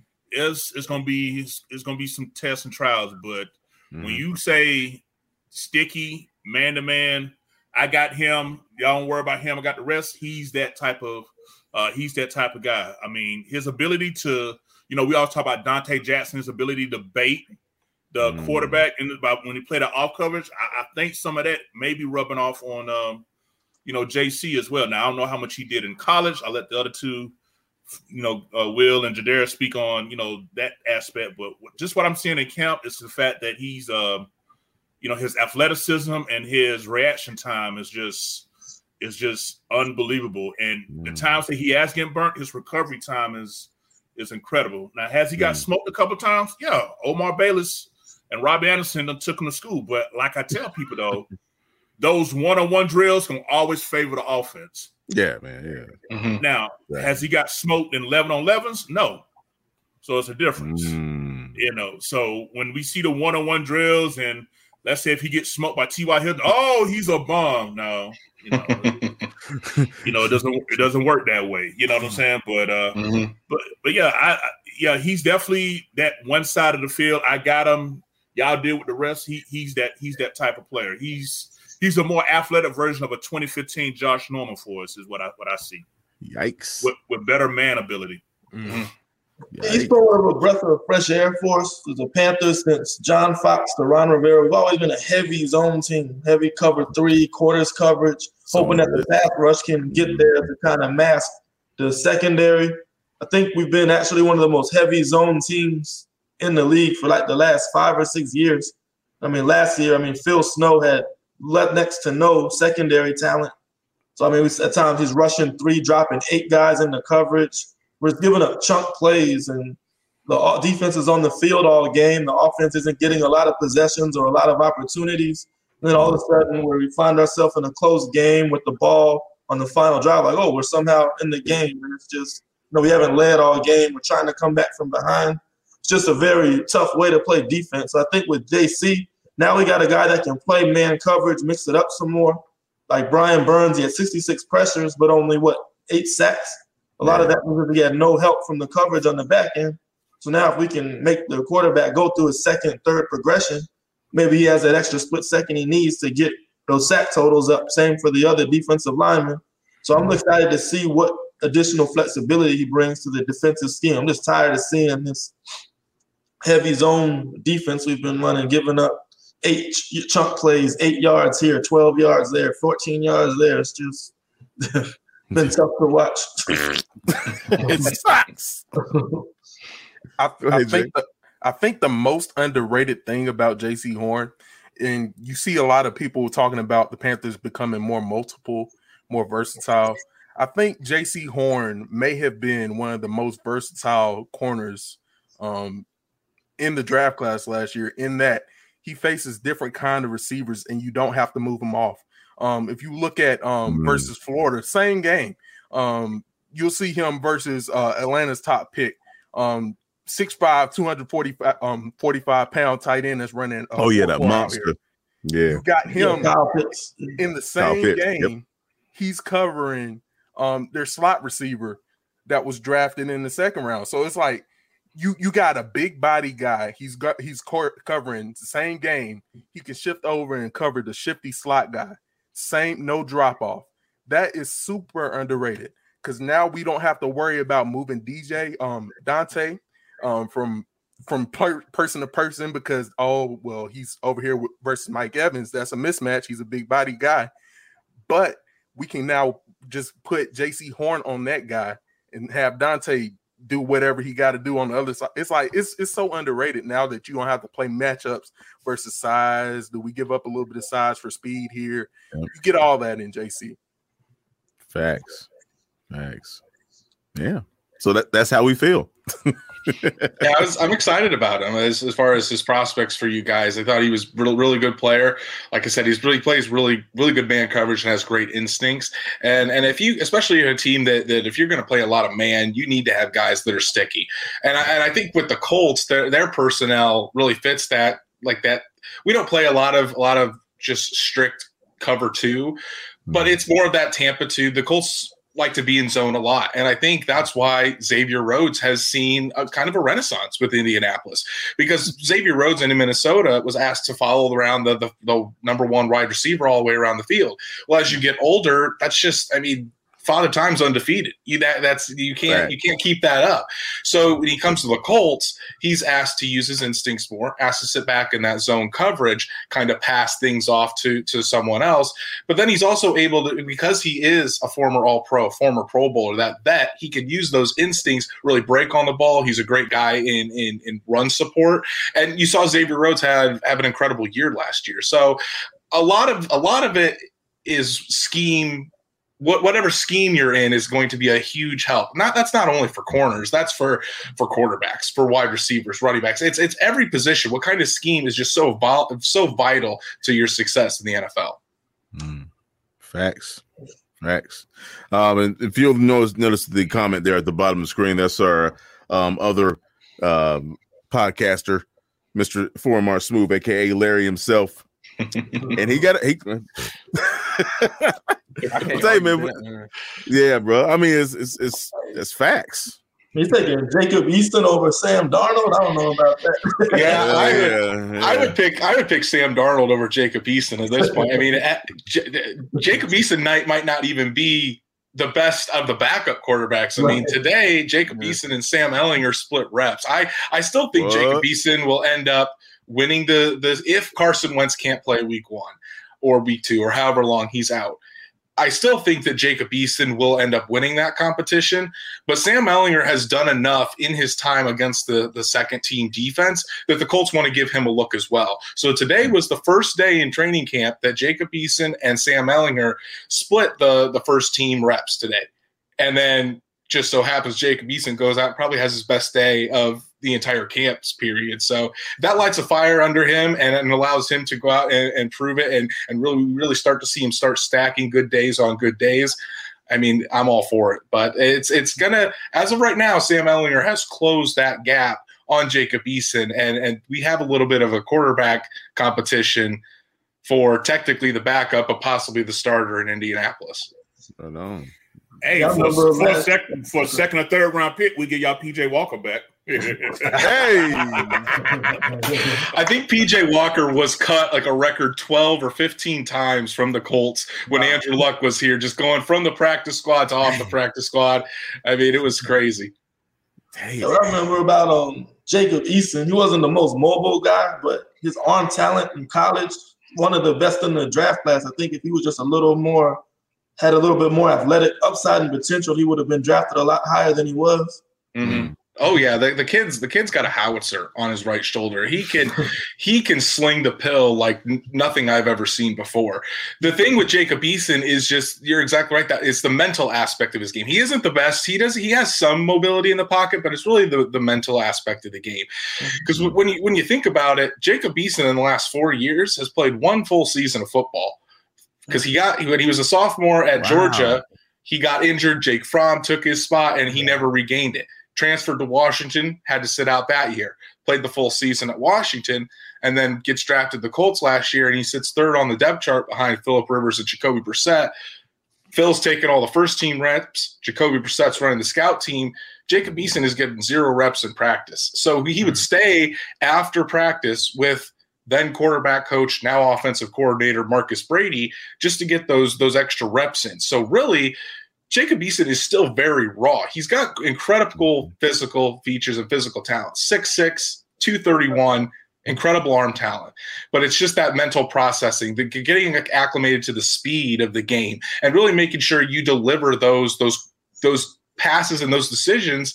it's it's gonna be it's, it's gonna be some tests and trials. But Mhm. when you say sticky man to man, I got him. Y'all don't worry about him. I got the rest. He's that type of uh, he's that type of guy. I mean, his ability to, you know, we always talk about Dante Jackson's ability to bait the Mm. quarterback, and about when he played the off coverage. I, I think some of that may be rubbing off on, um, you know, J C as well. Now I don't know how much he did in college. I'll let the other two, you know, uh, Will and Jadarius speak on, you know, that aspect. But just what I'm seeing in camp is the fact that he's, uh, you know, his athleticism and his reaction time is just is just unbelievable. And the Mm. times that he has getting burnt, his recovery time is is incredible. Now, has he got Mm. smoked a couple times? Yeah, Omar Bayless and Robbie Anderson done took him to school. But like I tell people though, those one-on-one drills can always favor the offense. Yeah, man. Yeah. Mhm. Now, Right. has he got smoked in eleven on elevens? No. So it's a difference. Mm. You know, so when we see the one-on-one drills, and let's say if he gets smoked by T Y. Hilton, oh, he's a bum. No, you know, you know, it doesn't it doesn't work that way. You know what I'm saying? But uh, Mhm. but but yeah, I, I yeah, he's definitely that one side of the field. I got him. Y'all deal with the rest. He he's that he's that type of player. He's he's a more athletic version of a twenty fifteen Josh Norman for us, is what I what I see Yikes. with, with better man ability. Mhm. He's Yikes. sort of a breath of fresh air for us. The Panthers, since John Fox to Ron Rivera, we've always been a heavy zone team, heavy cover three, quarters coverage, hoping that the pass rush can get there to kind of mask the secondary. I think we've been actually one of the most heavy zone teams in the league for like the last five or six years. I mean, last year, I mean, Phil Snow had let next to no secondary talent. So, I mean, we, at times he's rushing three, dropping eight guys in the coverage. We're giving up chunk plays, and the defense is on the field all game. The offense isn't getting a lot of possessions or a lot of opportunities. And then all of a sudden, where we find ourselves in a close game with the ball on the final drive, like, oh, we're somehow in the game. And it's just, you know, we haven't led all game. We're trying to come back from behind. It's just a very tough way to play defense. So I think with J C, now we got a guy that can play man coverage, mix it up some more. Like Brian Burns, he had sixty-six pressures, but only, what, eight sacks? A lot of that was because he had no help from the coverage on the back end. So now if we can make the quarterback go through his second, third progression, maybe he has that extra split second he needs to get those sack totals up. Same for the other defensive linemen. So I'm excited to see what additional flexibility he brings to the defensive scheme. I'm just tired of seeing this heavy zone defense we've been running, giving up eight ch- chunk plays, eight yards here, twelve yards there, fourteen yards there. It's just been tough to watch. It sucks. I, Go ahead, I think the, I think the most underrated thing about J C Horn, and you see a lot of people talking about the Panthers becoming more multiple, more versatile. I think J C Horn may have been one of the most versatile corners um, in the draft class last year, in that he faces different kind of receivers, and you don't have to move him off. Um, if you look at um, Mm. versus Florida, same game. Um, you'll see him versus uh, Atlanta's top pick, um, six five, two forty-five, um, forty-five pound tight end that's running. Uh, Oh yeah, that four out monster. here. Yeah, You got him Yeah, Kyle Pitts. in the Kyle same Pitts, game. yep. He's covering um, their slot receiver that was drafted in the second round. So it's like you you got a big body guy. He's got he's co- covering the same game. He can shift over and cover the shifty slot guy. Same, no drop off. That is super underrated because now we don't have to worry about moving D J um, Dante um, from from per- person to person because oh well he's over here with, versus Mike Evans. That's a mismatch. He's a big body guy, but we can now just put J C Horn on that guy and have Dante do whatever he got to do on the other side. It's like it's it's so underrated now that you don't have to play matchups versus size. Do we give up a little bit of size for speed here? Yep. You get all that in J C. Facts, facts. Yeah. So that that's how we feel. Yeah, I was, I'm excited about him as, as far as his prospects for you guys. I thought he was really, really good player. Like I said, he's really plays really, really good man coverage and has great instincts. And and if you, especially in a team that, that if you're going to play a lot of man, you need to have guys that are sticky. And I, and I think with the Colts, their their personnel really fits that. Like that, we don't play a lot of a lot of just strict cover two, but it's more of that Tampa two. The Colts like to be in zone a lot. And I think that's why Xavier Rhodes has seen a kind of a renaissance with Indianapolis, because Xavier Rhodes in Minnesota was asked to follow around the, the, the number one wide receiver all the way around the field. Well, as you get older, that's just, I mean, Father Time's undefeated. You that that's you can't Right. you can't keep that up. So when he comes to the Colts, he's asked to use his instincts more, asked to sit back in that zone coverage, kind of pass things off to to someone else. But then he's also able to, because he is a former All-Pro, former Pro Bowler, that vet, he can use those instincts, really break on the ball. He's a great guy in in, in run support. And you saw Xavier Rhodes have have an incredible year last year. So a lot of a lot of it is scheme. What, whatever scheme you're in is going to be a huge help. Not that's not only for corners, that's for for quarterbacks, for wide receivers, running backs. It's it's every position. What kind of scheme is just so vol- so vital to your success in the N F L? Mm. Facts, facts. Um, and if you'll notice, notice the comment there at the bottom of the screen, that's our um, other um, podcaster, Mister Formar Smooth, aka Larry himself, and he got he. I can't Tell you, argue man, that, man. Yeah, bro. I mean, it's it's it's, it's facts. He's taking Jacob Easton over Sam Darnold. I don't know about that. Yeah, I would, yeah, yeah. I would pick I would pick Sam Darnold over Jacob Eason at this point. I mean, at, J- Jacob Eason might might not even be the best of the backup quarterbacks. I mean, Right. today Jacob Yeah. Eason and Sam Ellinger split reps. I I still think What? Jacob Eason will end up winning the the if Carson Wentz can't play week one or week two or however long he's out. I still think that Jacob Eason will end up winning that competition, but Sam Ellinger has done enough in his time against the, the second team defense that the Colts want to give him a look as well. So today was the first day in training camp that Jacob Eason and Sam Ellinger split the, the first team reps today. And then just so happens Jacob Eason goes out and probably has his best day of the entire camps period. So that lights a fire under him and, and allows him to go out and, and prove it and, and really, really start to see him start stacking good days on good days. I mean, I'm all for it, but it's, it's gonna, as of right now, Sam Ellinger has closed that gap on Jacob Eason. And, and we have a little bit of a quarterback competition for technically the backup, but possibly the starter in Indianapolis. I know. Hey, Yeah, I for, remember for, a that. second, for a second or third round pick, we give y'all P J Walker back. Hey, I think P J Walker was cut like a record twelve or fifteen times from the Colts when Wow. Andrew Luck was here, just going from the practice squad to off the practice squad. I mean, it was crazy. hey, What I remember about um Jacob Eason, he wasn't the most mobile guy, but his arm talent in college, one of the best in the draft class. I think if he was just a little more, had a little bit more athletic upside and potential, he would have been drafted a lot higher than he was. Mm-hmm. Oh yeah, the, the kid's the kid's got a howitzer on his right shoulder. He can he can sling the pill like n- nothing I've ever seen before. The thing with Jacob Eason is just you're exactly right. That it's the mental aspect of his game. He isn't the best. He does he has some mobility in the pocket, but it's really the, the mental aspect of the game. Because mm-hmm. when you when you think about it, Jacob Eason in the last four years has played one full season of football. Because he got when he was a sophomore at wow. Georgia, he got injured. Jake Fromm took his spot, and he yeah. never regained it. Transferred to Washington, had to sit out that year. Played the full season at Washington, and then gets drafted to the Colts last year, and he sits third on the depth chart behind Phillip Rivers and Jacoby Brissett. Phil's taking all the first-team reps. Jacoby Brissett's running the scout team. Jacob Eason is getting zero reps in practice. So he would stay after practice with then quarterback coach, now offensive coordinator Marcus Brady, just to get those, those extra reps in. So really – Jacob Eason is still very raw. He's got incredible physical features and physical talent. six six, two thirty-one, incredible arm talent. But it's just that mental processing, the, getting acclimated to the speed of the game, and really making sure you deliver those, those, those passes and those decisions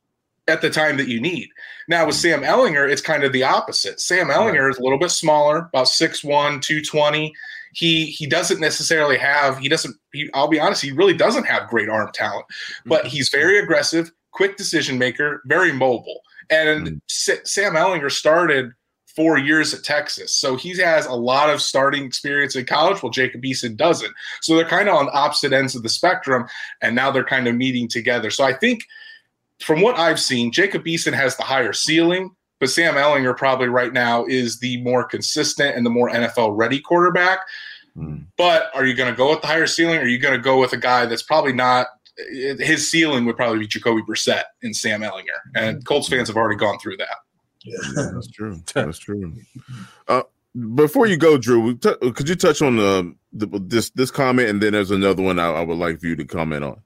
at the time that you need. Now with Sam Ehlinger, it's kind of the opposite. Sam Ehlinger is a little bit smaller, about six one, two twenty. He he doesn't necessarily have, he doesn't, he, I'll be honest, he really doesn't have great arm talent, but he's very aggressive, quick decision maker, very mobile. And mm-hmm. Sam Ehlinger started four years at Texas, so he has a lot of starting experience in college, while Jacob Eason doesn't. So they're kind of on opposite ends of the spectrum, and now they're kind of meeting together. So I think from what I've seen, Jacob Eason has the higher ceiling, but Sam Ehlinger probably right now is the more consistent and the more N F L-ready quarterback. Mm. But are you going to go with the higher ceiling, or are you going to go with a guy that's probably not – his ceiling would probably be Jacoby Brissett and Sam Ehlinger. And Colts fans have already gone through that. Yeah, that's true. That's true. Uh, before you go, Drew, t- could you touch on the, the this this comment, and then there's another one I, I would like for you to comment on.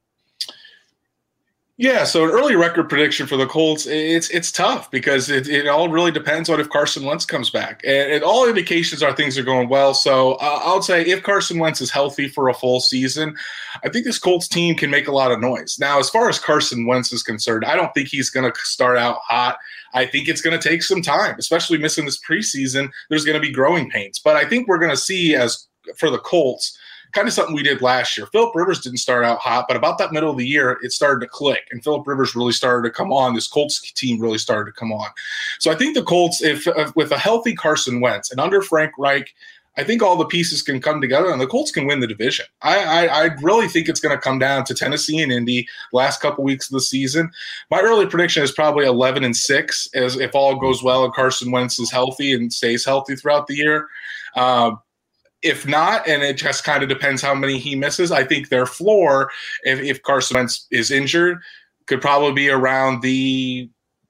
Yeah, so an early record prediction for the Colts, it's it's tough because it, it all really depends on if Carson Wentz comes back. And, and all indications are things are going well. So uh, I'll say if Carson Wentz is healthy for a full season, I think this Colts team can make a lot of noise. Now, as far as Carson Wentz is concerned, I don't think he's going to start out hot. I think it's going to take some time, especially missing this preseason. There's going to be growing pains. But I think we're going to see, as for the Colts, kind of something we did last year. Phillip Rivers didn't start out hot, but about that middle of the year, it started to click, and Phillip Rivers really started to come on. This Colts team really started to come on. So I think the Colts, if, if with a healthy Carson Wentz and under Frank Reich, I think all the pieces can come together, and the Colts can win the division. I, I, I really think it's going to come down to Tennessee and Indy last couple weeks of the season. My early prediction is probably eleven and six, as if all goes well and Carson Wentz is healthy and stays healthy throughout the year. Um, If not, and it just kind of depends how many he misses, I think their floor, if, if Carson Wentz is injured, could probably be around the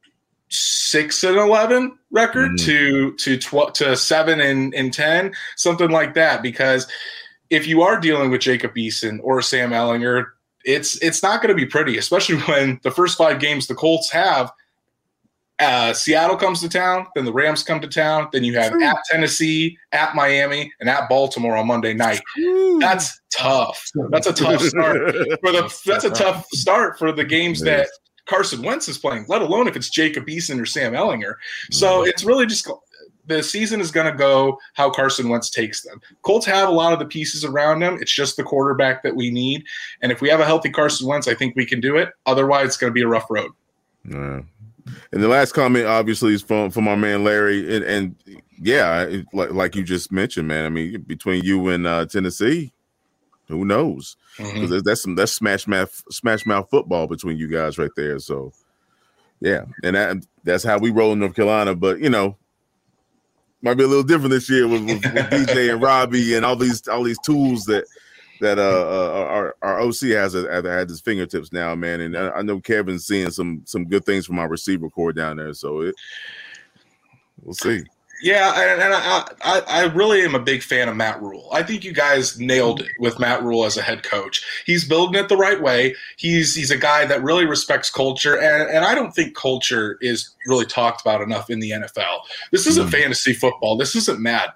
six and eleven record mm-hmm. to to twelve to seven and, and ten, something like that. Because if you are dealing with Jacob Eason or Sam Ehlinger, it's it's not going to be pretty, especially when the first five games the Colts have. Uh, Seattle comes to town, then the Rams come to town, then you have True. at Tennessee, at Miami, and at Baltimore on Monday night. True. That's tough. That's a tough start for the. That's a tough start for the games that Carson Wentz is playing, let alone if it's Jacob Eason or Sam Ehlinger. So it's really just the season is going to go how Carson Wentz takes them. Colts have a lot of the pieces around them. It's just the quarterback that we need, and if we have a healthy Carson Wentz, I think we can do it. Otherwise, it's going to be a rough road. Yeah. And the last comment, obviously, is from, from our man Larry. And, and yeah, it, like, like you just mentioned, man, I mean, between you and uh, Tennessee, who knows? Because mm-hmm. that's some that's smash mouth smash mouth football between you guys right there. So, yeah, and that, that's how we roll in North Carolina. But you know, might be a little different this year with, with, with D J and Robbie and all these all these tools that. That uh, uh our our O C has at, at his fingertips now, man, and I, I know Kevin's seeing some some good things from our receiver core down there, so it we'll see. Yeah, and, and I, I I really am a big fan of Matt Rule. I think you guys nailed it with Matt Rule as a head coach. He's building it the right way. He's he's a guy that really respects culture, and, and I don't think culture is really talked about enough in the N F L. This isn't mm. fantasy football. This isn't Madden.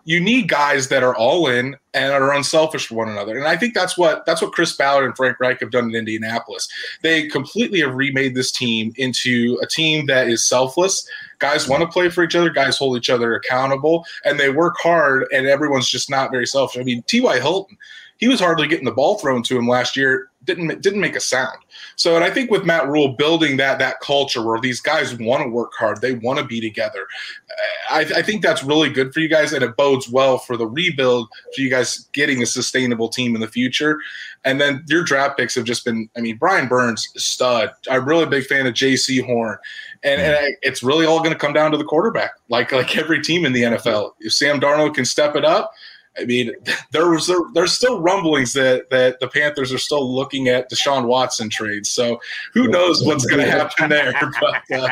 you need guys that are all in and are unselfish for one another. And I think that's what that's what Chris Ballard and Frank Reich have done in Indianapolis. They completely have remade this team into a team that is selfless. Guys want to play for each other. Guys hold each other accountable, and they work hard, and everyone's just not very selfish. I mean, T Y. Hilton, he was hardly getting the ball thrown to him last year. Didn't didn't make a sound. So, and I think with Matt Rule building that that culture where these guys want to work hard, they want to be together. I, I think that's really good for you guys, and it bodes well for the rebuild for you guys getting a sustainable team in the future. And then your draft picks have just been, I mean, Brian Burns, stud. I'm really a big fan of J C Horn. And, and I, it's really all going to come down to the quarterback, like like every team in the N F L. If Sam Darnold can step it up, I mean, there's there, there's still rumblings that, that the Panthers are still looking at Deshaun Watson trades. So who knows what's going to happen there? But, uh,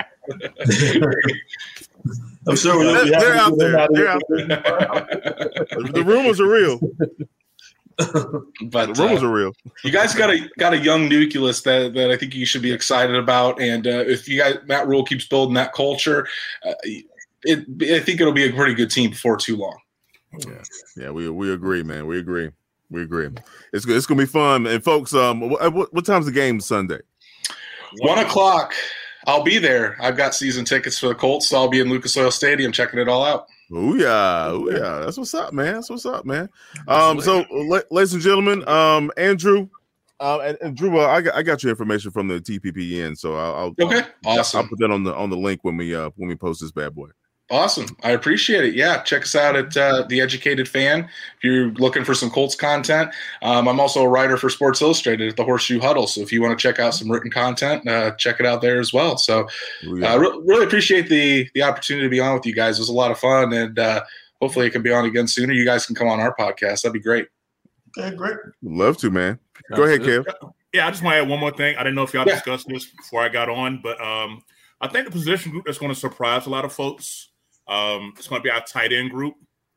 I'm sure we'll they're, be they're out there. out They're out there. The rumors are real. But the rumors uh, are real. You guys got a got a young nucleus that, that I think you should be excited about. And uh, if you guys Matt Rule keeps building that culture, uh, it I think it'll be a pretty good team before too long. Yeah, yeah, we we agree, man. We agree. We agree. It's it's gonna be fun, and folks. Um, what what, what time's the game Sunday? One o'clock. I'll be there. I've got season tickets for the Colts, so I'll be in Lucas Oil Stadium checking it all out. Oh yeah, oh yeah. That's what's up, man. That's what's up, man. Um, so, la- ladies and gentlemen, um, Andrew, uh, and, and Drew, uh, I got I got your information from the T P P N, so I'll, I'll okay, I'll, awesome. I'll put that on the on the link when we uh when we post this bad boy. Awesome. I appreciate it. Yeah. Check us out at uh, The Educated Fan if you're looking for some Colts content. Um, I'm also a writer for Sports Illustrated at the Horseshoe Huddle. So if you want to check out some written content, uh, check it out there as well. So I uh, re- really appreciate the the opportunity to be on with you guys. It was a lot of fun. And uh, hopefully it can be on again sooner. You guys can come on our podcast. That'd be great. Okay, great. Love to, man. Go ahead, Kev. Yeah, I just want to add one more thing. I didn't know if y'all yeah. discussed this before I got on, but um, I think the position group that's going to surprise a lot of folks. Um, it's going to be our tight end group.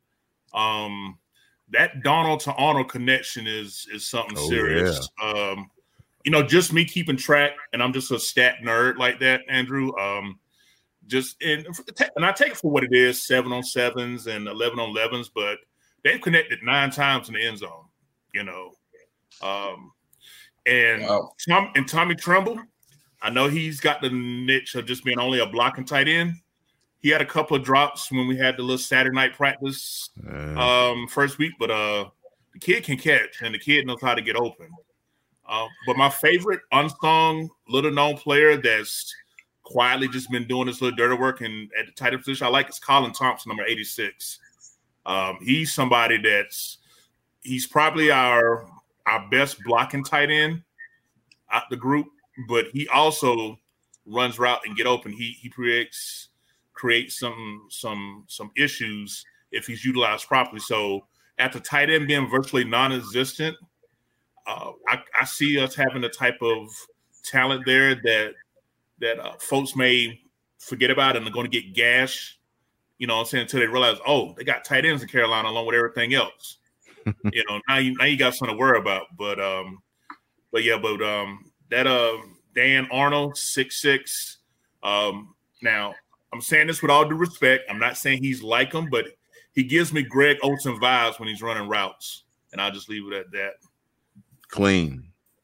Um, that Donald to Arnold connection is is something oh, serious. Yeah. Um, you know, just me keeping track, and I'm just a stat nerd like that, Andrew. Um, just and, and I take it for what it is: seven on sevens and eleven on elevens. But they've connected nine times in the end zone. You know, um, and wow. Tom and Tommy Tremble. I know he's got the niche of just being only a blocking tight end. He had a couple of drops when we had the little Saturday night practice um, first week, but uh, the kid can catch, and the kid knows how to get open. Uh, but my favorite unsung, little-known player that's quietly just been doing this little dirty work and at the tight end position I like is Colin Thompson, number eighty-six. Um, he's somebody that's – he's probably our our best blocking tight end out the group, but he also runs route and get open. He he creates – create some some some issues if he's utilized properly. So after tight end being virtually non-existent, uh, I, I see us having the type of talent there that that uh, folks may forget about and are going to get gashed, you know what I'm saying, until they realize, oh, they got tight ends in Carolina along with everything else. you know, now you now you got something to worry about. But um, but yeah, but um that uh Dan Arnold, six six. Um now I'm saying this with all due respect. I'm not saying he's like him, but he gives me Greg Olsen vibes when he's running routes, and I'll just leave it at that. Clean.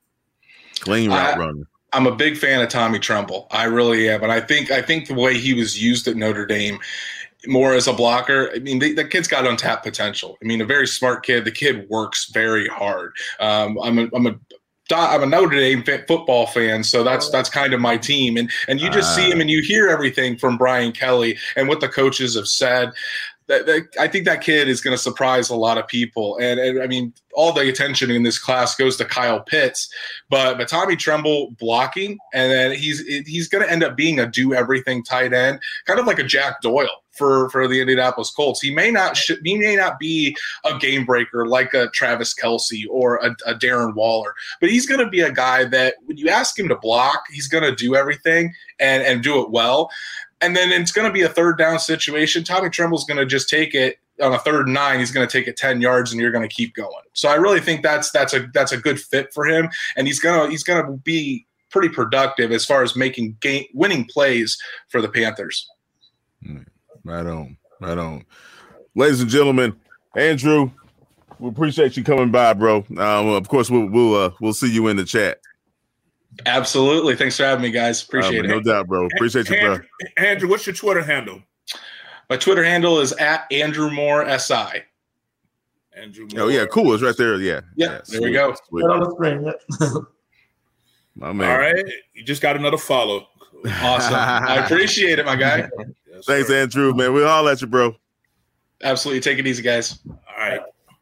Clean route I, runner. I'm a big fan of Tommy Tremble. I really am. And I think I think the way he was used at Notre Dame more as a blocker, I mean, the, the kid's got untapped potential. I mean, a very smart kid. The kid works very hard. Um, I'm a, I'm a I'm a Notre Dame football fan, so that's that's kind of my team. And and you just uh, see him and you hear everything from Brian Kelly and what the coaches have said. That, that I think that kid is going to surprise a lot of people. And, and I mean, all the attention in this class goes to Kyle Pitts, but but Tommy Tremble blocking, and then he's he's going to end up being a do everything tight end, kind of like a Jack Doyle for for the Indianapolis Colts. He may not sh- he may not be a game breaker like a Travis Kelce or a, a Darren Waller, but he's going to be a guy that when you ask him to block, he's going to do everything and and do it well. And then it's going to be a third down situation. Tommy Tremble's going to just take it on a third and nine. He's going to take it ten yards, and you're going to keep going. So I really think that's that's a that's a good fit for him, and he's gonna he's gonna be pretty productive as far as making game winning plays for the Panthers. Right on, right on, ladies and gentlemen. Andrew, we appreciate you coming by, bro. Um, of course, we'll we'll uh, we'll see you in the chat. Absolutely. Thanks for having me, guys. Appreciate um, it. No doubt, bro. Appreciate you, bro. Andrew, Andrew, what's your Twitter handle? My Twitter handle is at Andrew Moore S I. Andrew Moore. Oh yeah, cool. It's right there. Yeah. Yeah. yeah there we go. Right on the screen. Yep. My man. All right. You just got another follow. Awesome. I appreciate it, my guy. Yes, Thanks, sir. Andrew, man. We'll holler at you, bro. Absolutely. Take it easy, guys. All right.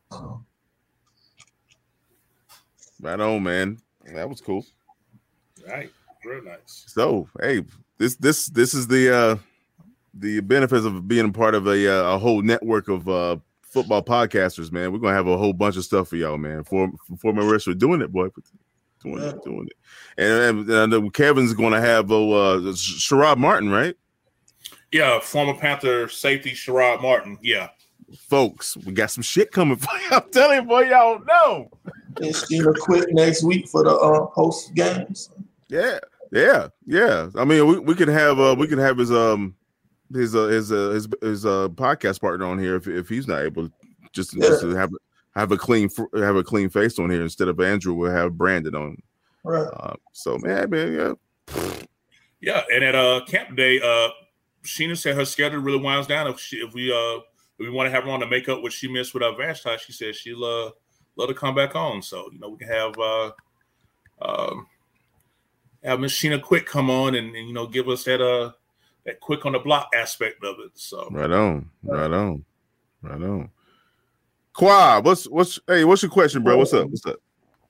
Right on, man. That was cool. All right. Real nice. So, hey, this this this is the uh the benefits of being a part of a uh, a whole network of uh football podcasters, man. We're gonna have a whole bunch of stuff for y'all, man. For for my rest, we're doing it, boy. Doing yeah. it, doing it. And, and, and Kevin's gonna have uh, uh Sherrod Martin, right? Yeah, former Panther safety Sherrod Martin. Yeah. Folks, we got some shit coming for you. I'm telling you, boy, y'all know. It's still quick next week for the uh, post games. Yeah, yeah, yeah. I mean, we, we could have uh we could have his um his uh, his uh, his his uh podcast partner on here if if he's not able to just, Yeah. just to have have a clean have a clean face on here instead of Andrew. We'll have Brandon on. Right. Uh, so man, man, yeah. Yeah. And at uh camp day, uh Sheena said her schedule really winds down if she if we uh if we want to have her on to make up what she missed with our Vashti. She said she'll uh love to come back on. So, you know, we can have uh um have Miss Sheena Quick come on and, and you know give us that uh that quick on the block aspect of it. So Right on, right on, right on. Quad, what's what's hey, what's your question, bro? What's up? What's up?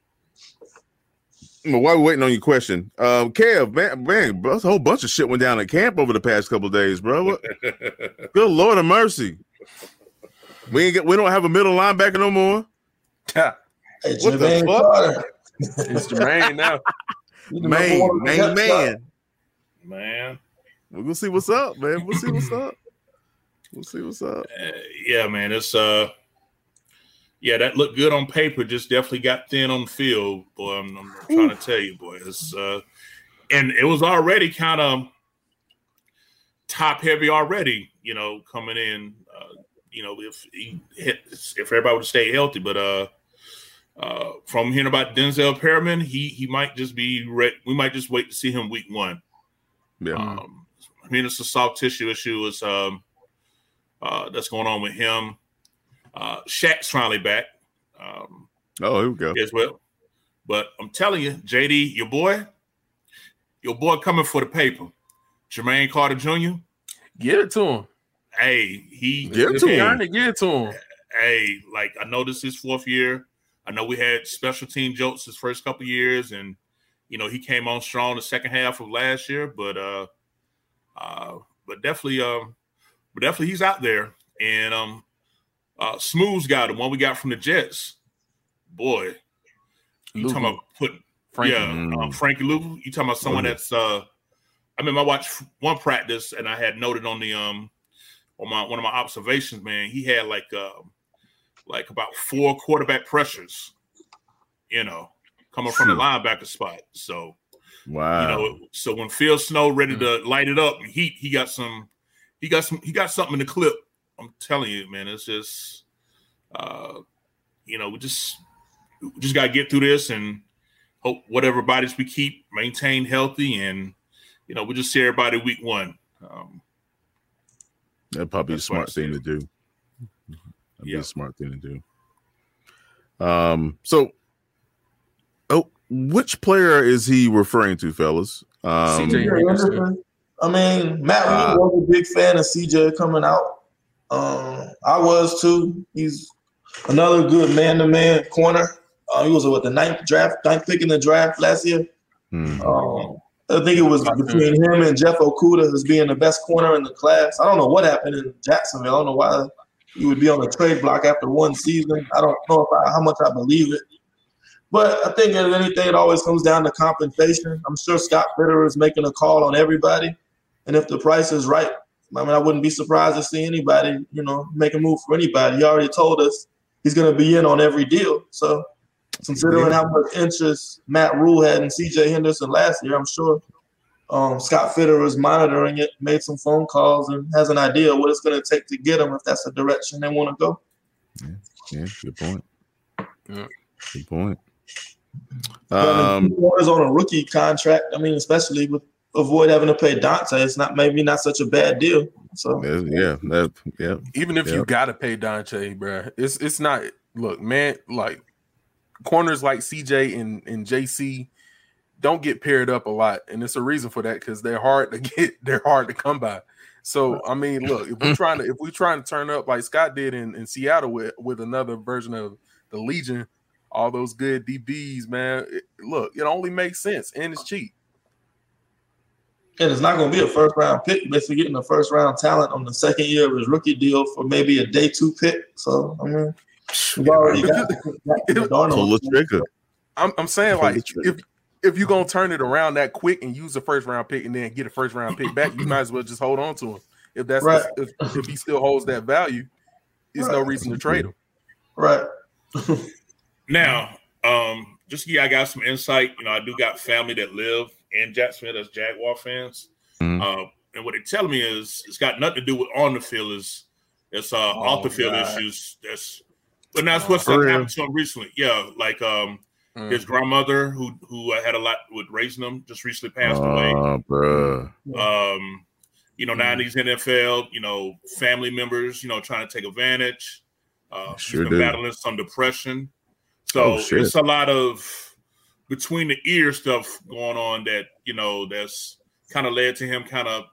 Well, while we're waiting on your question, um, Kev, man, man, bro, a whole bunch of shit went down at camp over the past couple of days, bro. What? Good Lord of mercy. We ain't get, we don't have a middle linebacker no more. Hey, What the Jermaine fuck? Carter. It's Jermaine now. You the Man, number one man, depth man. man. We're gonna see what's up, man. We'll see what's up. We'll see what's up. Uh, yeah, man, it's uh, yeah, that looked good on paper. Just definitely got thin on the field, boy. I'm, I'm trying to tell you, boy. It's uh, and it was already kind of top heavy already. You know, coming in. Uh, you know, if he hit, if everybody would stay healthy, but uh, uh, from hearing about Denzel Perriman, he he might just be re- we might just wait to see him week one. Yeah. Um, I mean, it's a soft tissue issue. Is um. Uh, that's going on with him. Uh, Shaq's finally back um, Oh, here we go. as well. But I'm telling you, J D, your boy, your boy coming for the paper. Jermaine Carter Junior Get it to him. Hey, he Give it If to he him. earned it, get it to him. Hey, like I know this is his fourth year. I know we had special team jokes his first couple years, and you know he came on strong the second half of last year. But uh, uh, but definitely um. But definitely he's out there. And um, uh, Smooth's got him, one we got from the Jets. Boy, you Luvu. talking about put Frankie. yeah, Mm. uh, Frankie Lou. You talking about someone Mhm. that's uh I mean I watched one practice and I had noted on the um on my one of my observations, man, he had like uh, like about four quarterback pressures, you know, coming from the linebacker spot. So Wow. you know, so when Phil Snow ready to light it up and heat, he got some He got some. He got something in the clip. I'm telling you, man. It's just, uh, you know, we just we just got to get through this and hope whatever bodies we keep maintain healthy, and you know, we just see everybody week one. Um, That'd probably be a That's what smart I thing to said. do. That'd be Yeah. a smart thing to do. Um. So, oh, which player is he referring to, fellas? Um, C J Yeah, Henderson. I mean, Matt Uh, Rule was a big fan of C J coming out. Um, I was too. He's another good man-to-man corner. Uh, he was what the ninth draft, ninth pick in the draft last year. hmm. Um, I think it was between him and Jeff Okudah as being the best corner in the class. I don't know what happened in Jacksonville. I don't know why he would be on the trade block after one season. I don't know if I, how much I believe it. But I think if anything, it always comes down to compensation. I'm sure Scott Fitterer is making a call on everybody. And if the price is right, I mean, I wouldn't be surprised to see anybody, you know, make a move for anybody. He already told us he's going to be in on every deal. So considering Yeah. how much interest Matt Rule had in C J Henderson last year, I'm sure um, Scott Fitterer is monitoring it, made some phone calls, and has an idea what it's going to take to get him if that's the direction they want to go. Yeah, yeah, good point. Yeah. Good point. Um, Waters on a rookie contract. I mean, especially with avoid having to pay Dante, it's not maybe not such a bad deal. So yeah, that, yeah. Even if yeah. you gotta pay Dante, bro, it's it's not. Look, man, like corners like C J and and J C don't get paired up a lot, and it's a reason for that because they're hard to get. They're hard to come by. So I mean, look, if we're trying to if we're trying to turn up like Scott did in, in Seattle with with another version of the Legion, all those good D Bs, man. It, look, it only makes sense and it's cheap. And it's not going to be a first round pick. Basically, getting a first round talent on the second year of his rookie deal for maybe a day two pick. So I mean, we've already got, got pull the trigger. I'm, I'm saying pull like if if you're gonna turn it around that quick and use a first round pick and then get a first round pick back, you might as well just hold on to him. If that's right. if, if he still holds that value, there's right. no reason to trade him. Right. Now, um, just yeah, I got some insight. You know, I do got family that live in Jacksonville as Jaguar fans. Mm-hmm. Uh, and what they tell me is it's got nothing to do with on the field. Is it's uh, oh, off the field God. issues. That's but that's what's oh, happened to him recently. Yeah, like um, mm. his grandmother who who had a lot with raising him just recently passed oh, away. Bruh. Um, you know, mm. now he's in the N F L. You know, family members, you know, trying to take advantage. Uh, sure he's been do. battling some depression. So oh, it's a lot of between the ear stuff going on that, you know, that's kind of led to him kind of,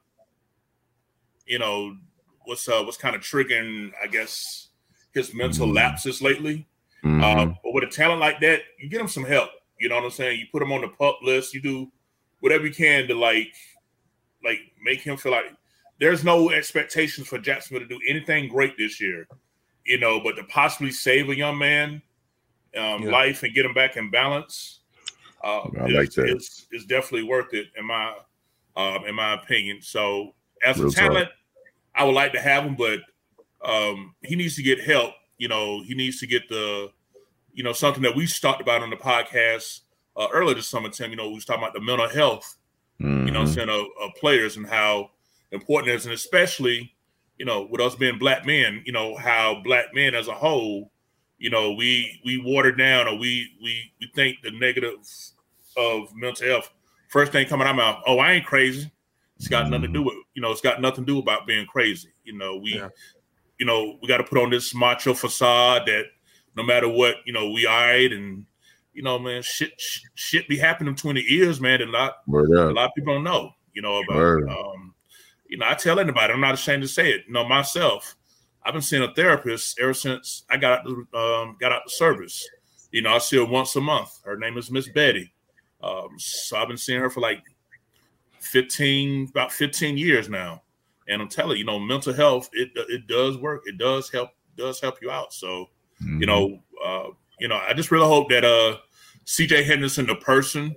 you know, what's uh, what's kind of triggering, I guess, his mental mm-hmm. lapses lately. Mm-hmm. Uh, but with a talent like that, you get him some help. You know what I'm saying? You put him on the pup list. You do whatever you can to like, like make him feel like there's no expectations for Jacksonville to do anything great this year, you know, but to possibly save a young man um, yeah. life and get him back in balance. Uh, I like that. It's, it's definitely worth it in my um, in my opinion. So as Real a talent, talk. I would like to have him, but um, he needs to get help. You know, he needs to get the, you know, something that we talked about on the podcast uh, earlier this summer, Tim. You know, we was talking about the mental health, mm-hmm. you know, saying of, of players and how important it is, and especially, you know, with us being black men, you know, how black men as a whole, you know, we we water down or we we we think the negatives of mental health. First thing coming out of my mouth, oh, I ain't crazy. It's got mm-hmm. nothing to do with, you know, it's got nothing to do about being crazy. You know, we, yeah. you know, we got to put on this macho facade that no matter what, you know, we eyed and, you know, man, shit, sh- shit be happening between the ears, man. And a lot, a lot of people don't know, you know, about, Word. um, you know, I tell anybody, I'm not ashamed to say it. You know, myself, I've been seeing a therapist ever since I got out the, um, got out the service. You know, I see her once a month. Her name is Miss Betty. Um, so I've been seeing her for like fifteen, about fifteen years now. And I'm telling you, you know, mental health, it it does work. It does help, does help you out. So, mm-hmm. you know, uh, you know, I just really hope that uh, C J Henderson, the person,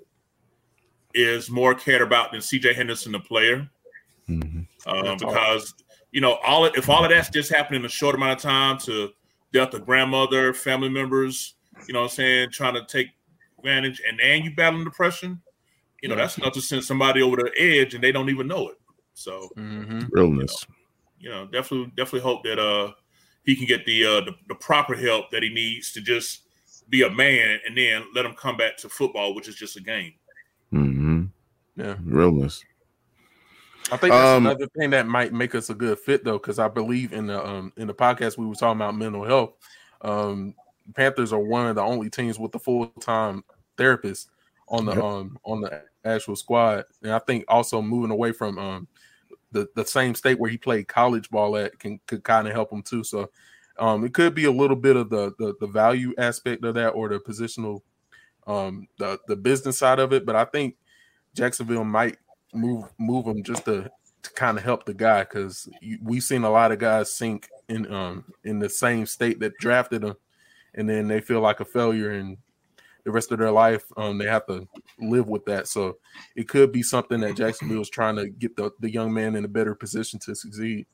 is more cared about than C J Henderson, the player. Mm-hmm. Um, because, you know, all if all of that's just happened in a short amount of time to death of grandmother, family members, you know what I'm saying, trying to take advantage, and and you battling depression, you know, yeah. that's enough to send somebody over the edge and they don't even know it. So mm-hmm. realness. You know, you know, definitely definitely hope that uh he can get the uh the, the proper help that he needs to just be a man and then let him come back to football, which is just a game. Mm-hmm. Yeah. Realness. I think that's um, another thing that might make us a good fit, though, because I believe in the um, in the podcast we were talking about mental health. Um, Panthers are one of the only teams with the full time therapist on the yep. um on the actual squad, and I think also moving away from um the, the same state where he played college ball at can could kind of help him too. So um, it could be a little bit of the, the the value aspect of that or the positional um the the business side of it, but I think Jacksonville might move move him just to, to kind of help the guy, because we've seen a lot of guys sink in um in the same state that drafted him, and then they feel like a failure, and the rest of their life um they have to live with that. So it could be something that Jacksonville is trying to get the, the young man in a better position to succeed.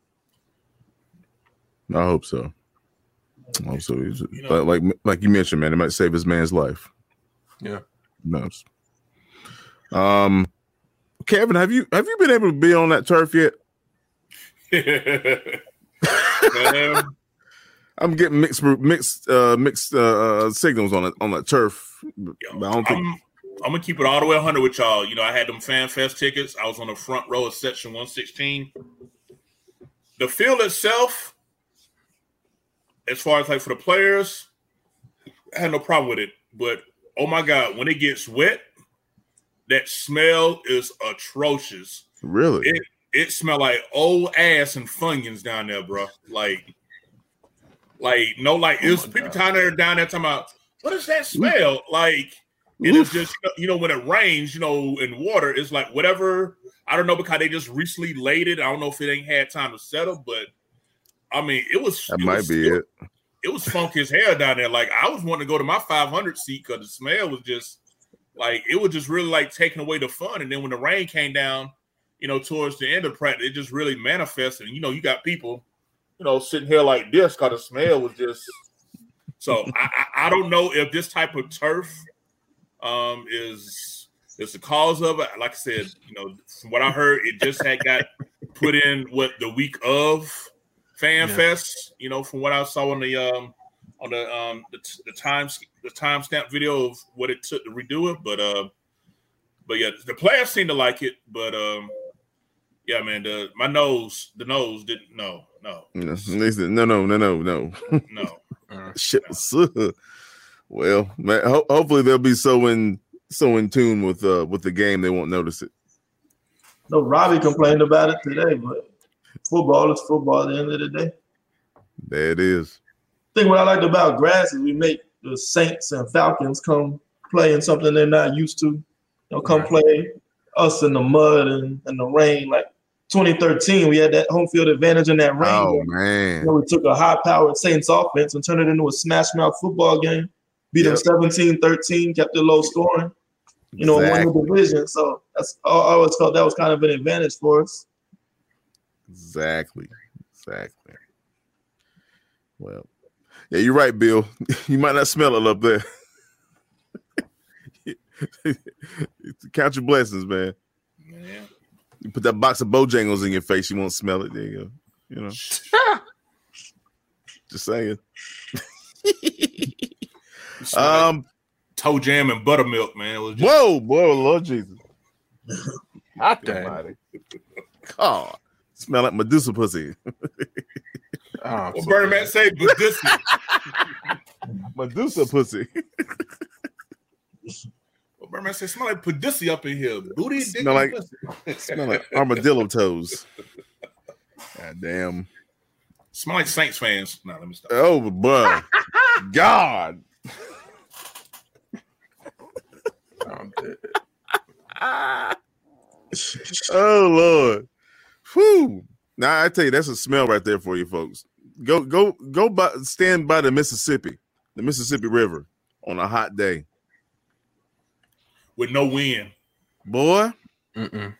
I hope so. I hope so. You know, but like like you mentioned, man, it might save his man's life. Yeah. Who knows? Um Kevin, have you have you been able to be on that turf yet? um, I'm getting mixed mixed uh, mixed uh, signals on it on the turf. Yo, I don't think. I'm, I'm gonna keep it all the way one hundred with y'all. You know, I had them Fan Fest tickets. I was on the front row of section one sixteen. The field itself, as far as like for the players, I had no problem with it. But oh my God, when it gets wet, that smell is atrocious. Really? It it smelled like old ass and Funyuns down there, bro. Like, like no, like it was oh people down there down there talking about what is that smell? Like. It Oof. is just, you know, when it rains, you know, in water, it's like whatever. I don't know because they just recently laid it. I don't know if it ain't had time to settle, but I mean, it was. That it might was, be it. It, it was funky as hell down there. Like I was wanting to go to my five hundred seat because the smell was just like it was just really like taking away the fun. And then when the rain came down, you know, towards the end of practice, it just really manifested. And you know, you got people, you know, sitting here like this because the smell was just. So I, I, I don't know if this type of turf. Um, is is the cause of it? Like I said, you know, from what I heard, it just had got put in what the week of Fan yeah. Fest. You know, from what I saw on the um on the um the, the time the timestamp video of what it took to redo it, but uh, but yeah, the players seem to like it, but um, yeah, man, the my nose, the nose didn't no no no no no no no no no uh, shit. No. Well, man, ho- hopefully they'll be so in so in tune with uh, with the game they won't notice it. No, Robbie complained about it today, but football is football at the end of the day. There it is. I think what I liked about grass is we make the Saints and Falcons come play in something they're not used to. They'll come right. play us in the mud and, and the rain. Like twenty thirteen, we had that home field advantage in that rain. Oh, man. You know, we took a high-powered Saints offense and turned it into a smash-mouth football game. Beat yep. them seventeen thirteen, kept it low scoring, you know, exactly. won the division. So that's I always felt that was kind of an advantage for us. Exactly. Exactly. Well, yeah, you're right, Bill. You might not smell it up there. Count your blessings, man. Yeah. You put that box of Bojangles in your face, you won't smell it. There you go. You know. Just saying. Um, like toe jam and buttermilk, man. It was just- Whoa, boy, Lord Jesus! Hot dang! God, smell like Medusa pussy. Oh, well, Bernie man say Medusa. Medusa pussy. Well, Bernie man say smell like Medusa up in here. Booty, dick, smell like smell like armadillo toes. God damn. Smell like Saints fans. No, let me stop. Oh, boy. God. I'm dead. Oh Lord. Whew. Now I tell you, that's a smell right there for you folks. Go, go, go by stand by the Mississippi, the Mississippi River on a hot day. With no wind. Boy. Mm-mm.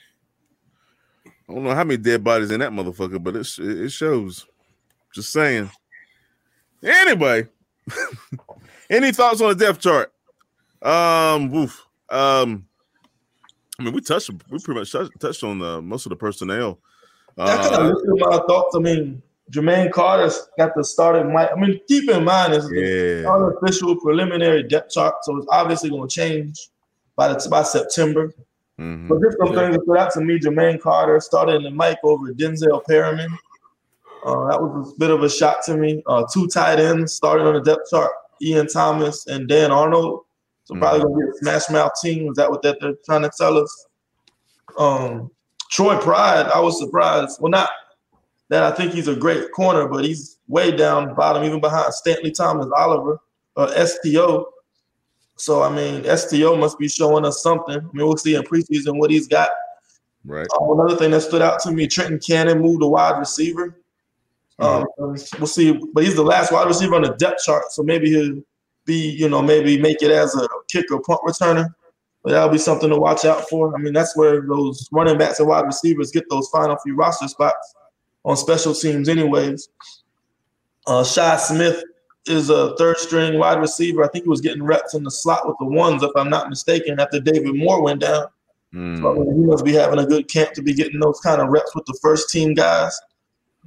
I don't know how many dead bodies in that motherfucker, but it, it shows. Just saying. Anyway. Any thoughts on the depth chart? Um, woof. Um, I mean, we touched, we pretty much touched, touched on the, most of the personnel. That kind of Uh, lifted my thoughts. I mean, Jermaine Carter's got the starting mic. I mean, keep in mind, it's Yeah. the unofficial preliminary depth chart, so it's obviously going to change by the by September. mhm. But just some Yeah. things that stood out to me: Jermaine Carter starting the mic over Denzel Perriman. Uh, that was a bit of a shock to me. Uh, two tight ends starting on the depth chart: Ian Thomas and Dan Arnold. So probably gonna be a smash mouth team. Is that what that they're trying to tell us? Um, Troy Pride, I was surprised. Well, not that I think he's a great corner, but he's way down the bottom, even behind Stanley Thomas Oliver, uh, S T O. So I mean, S T O must be showing us something. I mean, we'll see in preseason what he's got. Right. Uh, another thing that stood out to me: Trenton Cannon moved to wide receiver. Um, we'll see, but he's the last wide receiver on the depth chart, so maybe he'll be, you know, maybe make it as a kick or punt returner. But that'll be something to watch out for. I mean, that's where those running backs and wide receivers get those final few roster spots on special teams anyways. Uh, Shi Smith is a third-string wide receiver. I think he was getting reps in the slot with the ones, if I'm not mistaken, after David Moore went down. Mm. So I mean, he must be having a good camp to be getting those kind of reps with the first-team guys.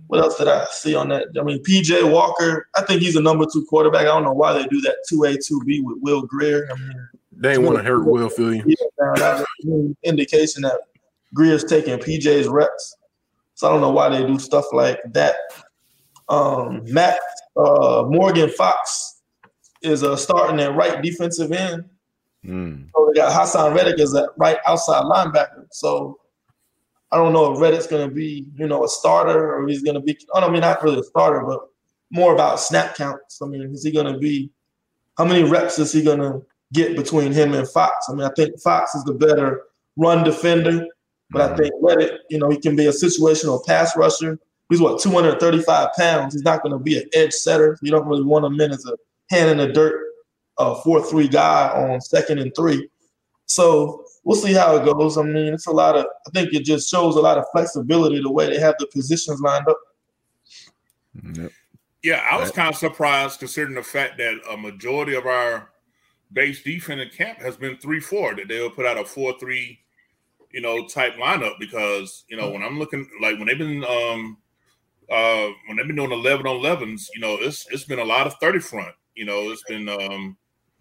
what else did I see on that? I mean, P J Walker, I think he's a number two quarterback. I don't know why they do that two A, two B with Will Grier. I mean, they ain't want to hurt Will, feel you. Yeah, that's an indication that Grier's taking P J's reps. So I don't know why they do stuff like that. Um, Matt uh, Morgan Fox is uh, starting at right defensive end. Mm. So they got Hassan Reddick as a right outside linebacker. So I don't know if Reddick's going to be, you know, a starter or he's going to be – I mean, not really a starter, but more about snap counts. I mean, is he going to be – how many reps is he going to get between him and Fox? I mean, I think Fox is the better run defender, but mm. I think Reddick, you know, he can be a situational pass rusher. He's, what, two hundred thirty-five pounds. He's not going to be an edge setter. You don't really want him in as a hand in the dirt uh, four three guy on second and three. So we'll see how it goes. I mean, it's a lot of – I think it just shows a lot of flexibility the way they have the positions lined up. Yep. Yeah, I was kind of surprised considering the fact that a majority of our base defense in camp has been three four, that they'll put out a four three, you know, type lineup because, you know, when I'm looking – like when they've been um, – Uh, when they've been doing eleven on elevens, you know, it's it's been a lot of thirty front. You know, it's been, um,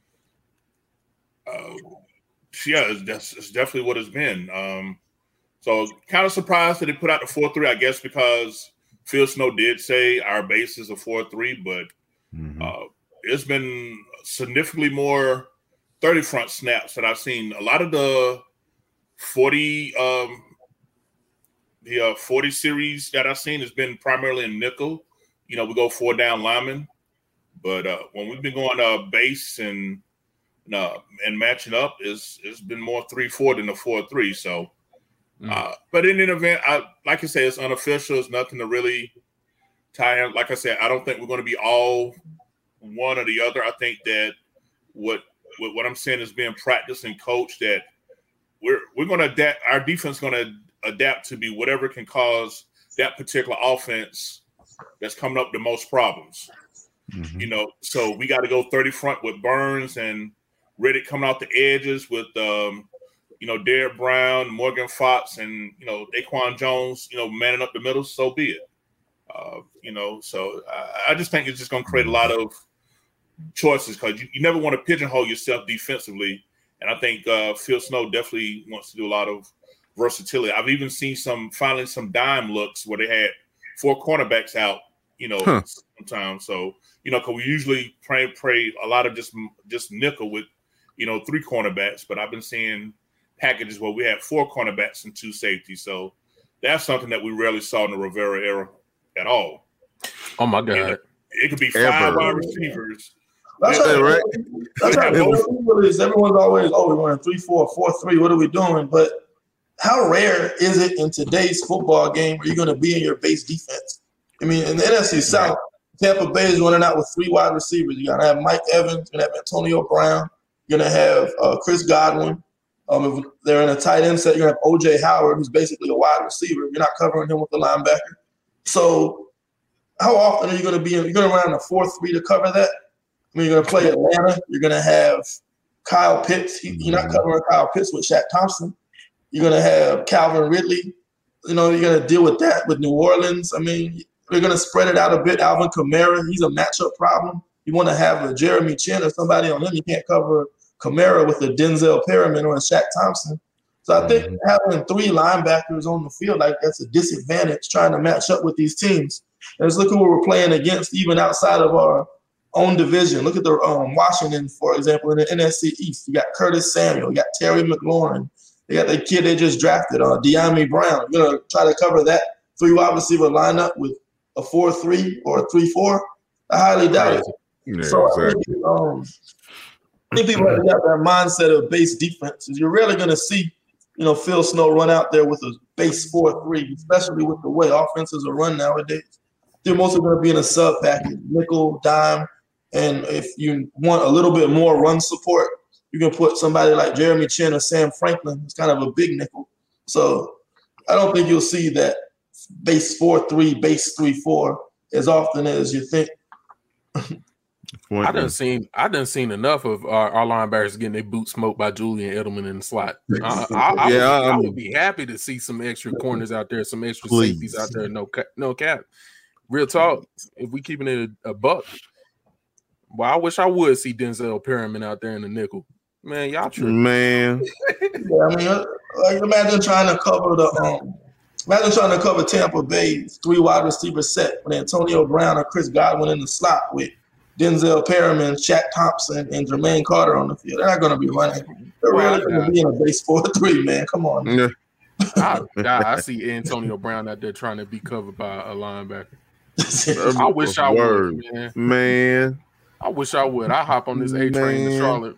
uh, yeah, it's, that's, it's definitely what it's been. Um, so kind of surprised that they put out the four three, I guess, because Phil Snow did say our base is a four three, but mm-hmm. uh, it's been significantly more thirty front snaps that I've seen. A lot of the forty um The uh, forty series that I've seen has been primarily in nickel. You know, we go four down linemen. But uh, when we've been going uh, base and uh, and matching up, is it's been more three four than a four three. So, mm. uh, but in any event, I, like I say, it's unofficial. It's nothing to really tie in. Like I said, I don't think we're going to be all one or the other. I think that what what, what I'm saying is being practiced and coached, that we're we're going to adapt. Our defense is going to adapt to be whatever can cause that particular offense that's coming up the most problems. Mm-hmm. You know, so we got to go thirty front with Burns and Reddick coming out the edges with, um, you know, Derek Brown, Morgan Fox, and, you know, Daquan Jones, you know, manning up the middle, so be it. Uh, you know, so I, I just think it's just going to create a lot of choices because you, you never want to pigeonhole yourself defensively. And I think uh, Phil Snow definitely wants to do a lot of versatility. I've even seen some finally some dime looks where they had four cornerbacks out, you know, huh. sometimes. So, you know, because we usually pray, pray a lot of just just nickel with, you know, three cornerbacks. But I've been seeing packages where we had four cornerbacks and two safeties. So that's something that we rarely saw in the Rivera era at all. Oh, my God. And it could be five wide receivers. That's yeah, right. That's right. Everyone's always, oh, we're going three four, four three. What are we doing? But how rare is it in today's football game where you're going to be in your base defense? I mean, in the N F C South, Tampa Bay is running out with three wide receivers. You're going to have Mike Evans. You're going to have Antonio Brown. You're going to have uh, Chris Godwin. Um, if they're in a tight end set, you're going to have O J Howard, who's basically a wide receiver. You're not covering him with the linebacker. So how often are you going to be in? You're going to run in a four three to cover that? I mean, you're going to play Atlanta. You're going to have Kyle Pitts. He, you're not covering Kyle Pitts with Shaq Thompson. You're going to have Calvin Ridley. You know, you're going to deal with that with New Orleans. I mean, we're going to spread it out a bit. Alvin Kamara, he's a matchup problem. You want to have a Jeremy Chin or somebody on him. You can't cover Kamara with a Denzel Perriman or a Shaq Thompson. So I think mm-hmm. having three linebackers on the field, like that's a disadvantage trying to match up with these teams. And let's look at who we're playing against even outside of our own division. Look at the um, Washington, for example, in the N F C East. You got Curtis Samuel. You got Terry McLaurin. They got the kid they just drafted, uh, De'Ami Brown. You're going to try to cover that three wide receiver lineup with a four three or a three four? I highly doubt it. Yeah, so exactly. I think, um, I think people have got that mindset of base defense. You're rarely going to see, you know, Phil Snow run out there with a base four three, especially with the way offenses are run nowadays. They're mostly going to be in a sub package, nickel, dime, and if you want a little bit more run support, you can put somebody like Jeremy Chin or Sam Franklin. It's kind of a big nickel. So I don't think you'll see that base four three, base three four as often as you think. I done seen I done seen enough of our, our linebackers getting their boots smoked by Julian Edelman in the slot. I, I, I, yeah, would, um, I would be happy to see some extra corners out there, some extra please. safeties out there. No, no cap. Real talk. If we keeping it a, a buck, well, I wish I would see Denzel Perryman out there in the nickel. Man, y'all tripping. Man. Yeah, I mean, like imagine trying to cover the um, imagine trying to cover Tampa Bay's three wide receiver set with Antonio Brown or Chris Godwin in the slot with Denzel Perryman, Shaq Thompson, and Jermaine Carter on the field. They're not going to be running. They're Well, really going to be in a base four three, man. Come on. Yeah. I, I see Antonio Brown out there trying to be covered by a linebacker. I wish I Word. would, man. Man. I wish I would. I hop on this A train to Man. Charlotte.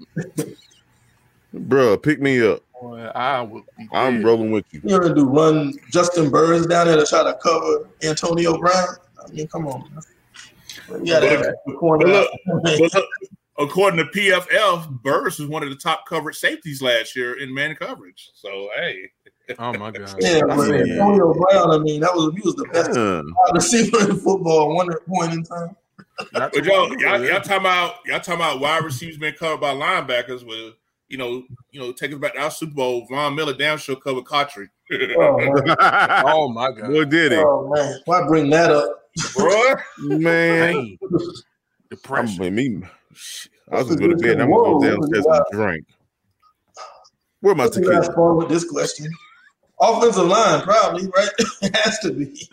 Bruh, pick me up. Boy, I would be I'm dead. rolling with you. You're going to do run Justin Burns down there to try to cover Antonio Brown? I mean, come on. Man. You got to the corner. But look, but look, according to P F F, Burris was one of the top coverage safeties last year in man coverage. So, hey. Oh, my God. Yeah, but Yeah. Antonio Brown, I mean, that was he was the best Yeah. wide receiver in football at one point in time. Not But too y'all, long ago, y'all, yeah. y'all talking about y'all talking about wide receivers being covered by linebackers with you know, you know, take us back to our Super Bowl. Von Miller damn sure covered Cotry. Oh, man. Oh, my God. Boy, did it. Oh, man. Why bring that up? Bro. Man. Pain. Depression. I'm, I mean, I was going to go to bed. I'm going to go downstairs and drink. Where my Let's have tequila? fun with this question. Offensive line, probably, right? It has to be.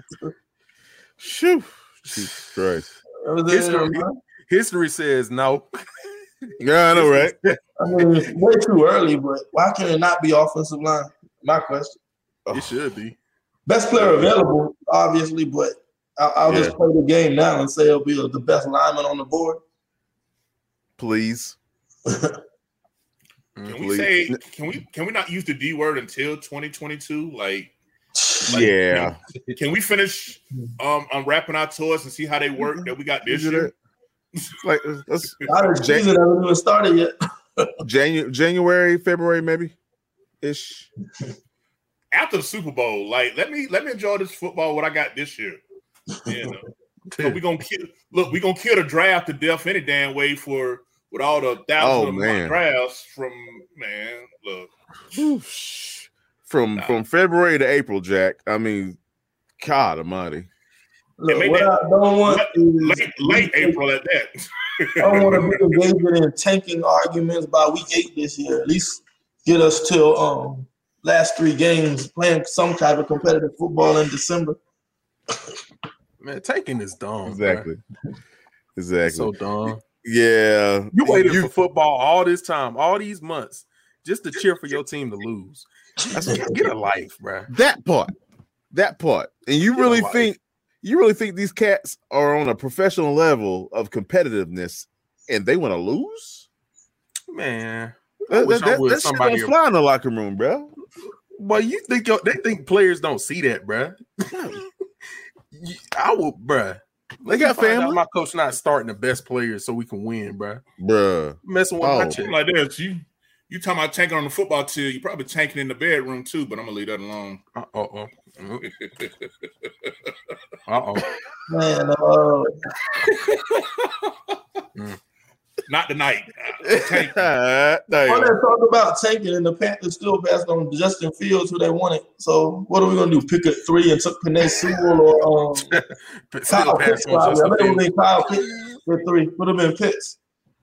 Shoo. Jesus Christ. Was it- History, history says no. Yeah, I know, right? I mean, it's way too early, but why can it not be offensive line? My question. It should be. Best player available, obviously, but I'll, I'll Yeah. just play the game now and say it'll be the best lineman on the board. Please. Can we Please. say can we can we not use the D word until twenty twenty-two? Like, like, Yeah. can we finish um unwrapping our toys and see how they work that we got this Is it year? Like, that's Our season hasn't even started yet. Janu- January, February, maybe ish. After the Super Bowl, like let me let me enjoy this football what I got this year. You know. So we gonna kill look, we gonna kill the draft to death any damn way for with all the thousands Oh, of man. drafts from man. Look, Oof. From Nah. from February to April, Jack. I mean, God Almighty. Look, make what that- I don't want is late late April at that. I don't want to be engaging in tanking arguments by week eight this year. At least get us till um last three games playing some type of competitive football in December. Man, taking is dumb. Exactly. Bruh. Exactly. So dumb. yeah. You waited You- for football all this time, all these months, just to cheer for your team to lose. That's, get a life, bro. that part. That part. And you Get a really life. think you really think these cats are on a professional level of competitiveness and they want to lose? Man, I That, wish that, I that, would. that shit Somebody, don't fly in the locker room, bro. well, you think your- they think players don't see that, bro? I will, bro. They got family. My coach not starting the best players so we can win, bro. Bruh. Messing with Oh. my Something check. like this. You you talking about tanking on the football too? You probably tanking in the bedroom too, but I'm gonna leave that alone. Uh oh. Uh oh. Man, uh, Not tonight. Uh, tank. all Damn. that talk about tanking and the Panthers still passed on Justin Fields, who they wanted. So what are we gonna do? Pick a three and took Penei Sewell or um, But still Kyle pass Pitts? on Probably. I Justin bet it would Fields. be Kyle Pitts for three. Would have been Pitts.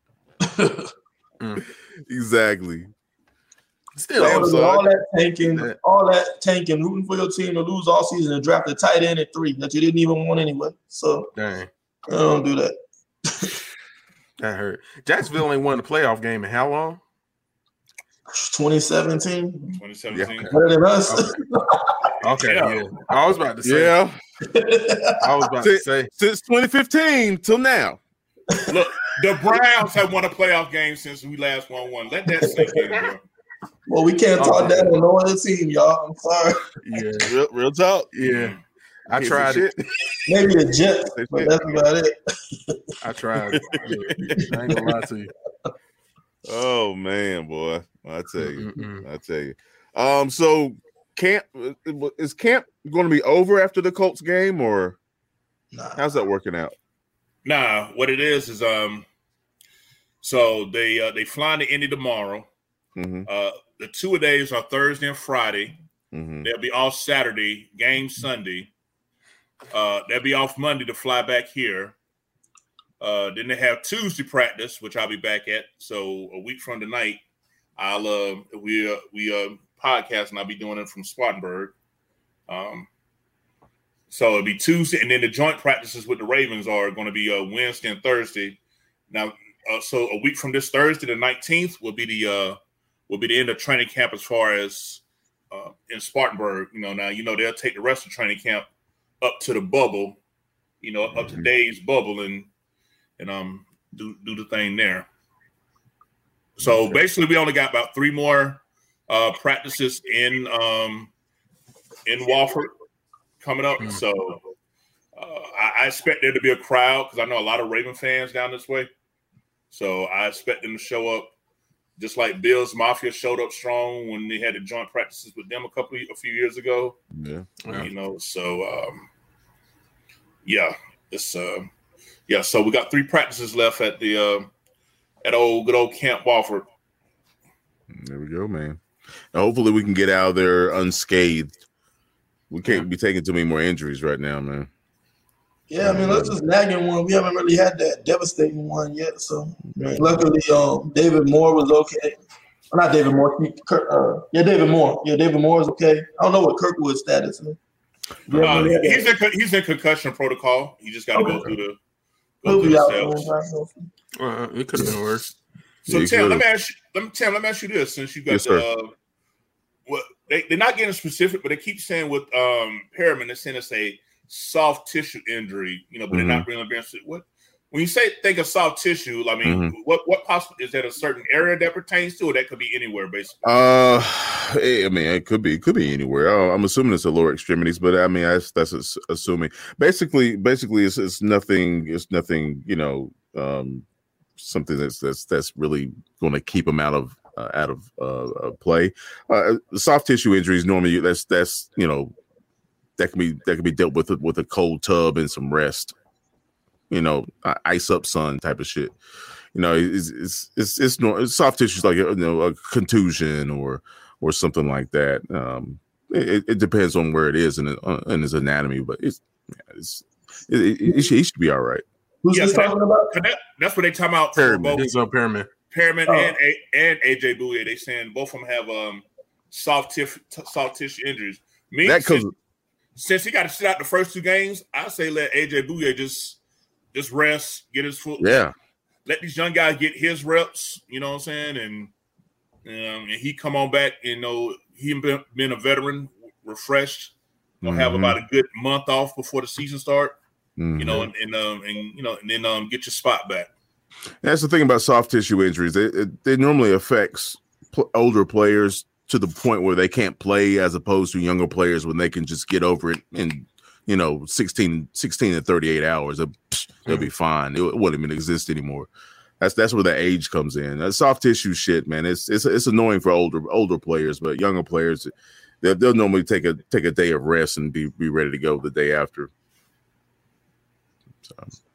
Exactly. Still, Damn, all, son. all that tanking, Yeah. all that tanking, rooting for your team to lose all season and draft a tight end at three that you didn't even want anyway. So dang, I don't do that. that hurt. Jacksonville ain't won the playoff game in how long? twenty seventeen, twenty seventeen. Yeah. better than us. Okay, yeah. I was about to say. Yeah. I was about to Since, say. since twenty fifteen till now. Look, the Browns have won a playoff game since we last won one. Let that sink in, bro. Well, we can't talk that on no other team, y'all. I'm sorry. Yeah, Real, real talk. yeah. I Piece of tried it. shit. Maybe the Jets, but that's about it. I tried it. Yeah. I ain't gonna lie to you. Oh man, boy. I tell you. Mm-mm. I tell you. Um, so camp is camp going to be over after the Colts game, or Nah. how's that working out? Nah, what it is is um, so they uh, they fly into Indy tomorrow. Mm-hmm, Uh, the two a days are Thursday and Friday. mm-hmm. They'll be off Saturday, game Sunday. Uh, they'll be off Monday to fly back here. Uh, then they have Tuesday practice, which I'll be back at. So a week from tonight, I'll uh, we uh, we uh, podcast and I'll be doing it from Spartanburg. Um, so it'll be Tuesday, and then the joint practices with the Ravens are going to be uh, Wednesday and Thursday. Now, uh, so a week from this Thursday, the nineteenth, will be the uh, will be the end of training camp as far as uh, in Spartanburg. You know, now you know they'll take the rest of training camp up to the bubble, you know, up to Dave's bubble, and and um do do the thing there. So basically, we only got about three more uh, practices in um in Wofford coming up. Mm-hmm. So uh, I, I expect there to be a crowd because I know a lot of Raven fans down this way. So I expect them to show up, just like Bills Mafia showed up strong when they had the joint practices with them a couple a few years ago. Yeah, yeah. You know. So um, yeah, it's uh, yeah. So we got three practices left at the uh, at old good old Camp Wofford. There we go, man. And hopefully we can get out of there unscathed. We can't yeah. be taking too many more injuries right now, man. Yeah, I mean, that's just nagging one. We haven't really had that devastating one yet. So, right. luckily, um, David Moore was okay. Well, not David Moore. Kirk, uh, yeah, David Moore. Yeah, David Moore is okay. I don't know what Kirkwood's status is. Uh, he's, in, he's in concussion protocol. You just got to okay. go through the go through the steps. Uh, it could have been worse. So, yeah, Tim, let me ask you, let me, Tim, let me ask you this: since you got yes, the, uh, what they, they're not getting specific, but they keep saying with um, Perriman, they're saying it's a soft tissue injury, you know, but mm-hmm. they're not really being what when you say think of soft tissue, I mean, mm-hmm. what what possible is that a certain area that pertains to, or that could be anywhere, basically? Uh, I mean, it could be, it could be anywhere. Oh, I'm assuming it's the lower extremities, but I mean, that's that's assuming. Basically, basically, it's, it's nothing. It's nothing. You know, um, something that's that's that's really going to keep them out of uh, out of uh, play. Uh, soft tissue injuries normally that's that's you know. That can be that can be dealt with with a cold tub and some rest, you know, ice up sun type of shit. You know, it's it's it's, it's, it's soft tissues like you know a contusion or or something like that. Um, it, it depends on where it is in uh, in his anatomy, but it's it's it, it, it, should, it should be all right. Who's yeah, this talking about? That, that's what they talking about. Perriman. It's on Perriman. Perriman oh. and and A J Bouye. They saying both of them have um soft tif- t- soft tissue injuries. Me that cause. Since he got to sit out the first two games, I say let A J Bouye just just rest, get his foot. Yeah. Let these young guys get his reps, you know what I'm saying? And um, and he come on back, you know, he been, been a veteran, refreshed, gonna mm-hmm. have about a good month off before the season start, mm-hmm. you know, and, and um and you know, and then um get your spot back. That's the thing about soft tissue injuries. It, it, it normally affects pl- older players to the point where they can't play, as opposed to younger players when they can just get over it in, you know, sixteen, sixteen to thirty-eight hours. They'll, they'll be fine. It, it wouldn't even exist anymore. That's that's where the age comes in. That soft tissue shit, man. It's it's it's annoying for older older players, but younger players, they'll, they'll normally take a take a day of rest and be be ready to go the day after. So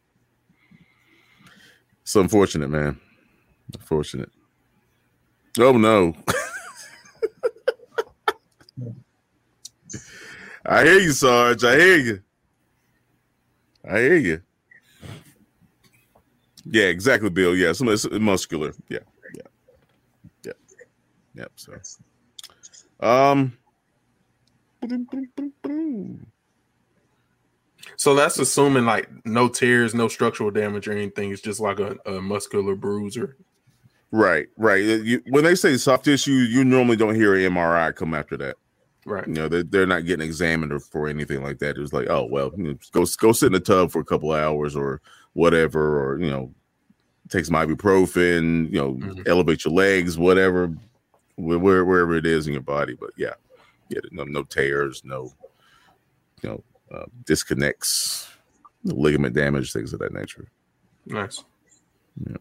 it's unfortunate, man. Unfortunate. Oh no. I hear you, Sarge. I hear you. I hear you. Yeah, exactly, Bill. Yeah, some it's muscular. Yeah, yeah, yeah, yep. So, um, so that's assuming like no tears, no structural damage or anything. It's just like a, a muscular bruise or. Right, right. You, when they say soft tissue, you normally don't hear an M R I come after that. Right. You know, they're, they're not getting examined or for anything like that. It's like, oh, well, you know, go go sit in the tub for a couple of hours or whatever, or, you know, take some ibuprofen, you know, mm-hmm. elevate your legs, whatever, where, wherever it is in your body. But yeah, yeah, no, no tears, no, you know, uh, disconnects, no ligament damage, things of that nature. Nice. Yeah.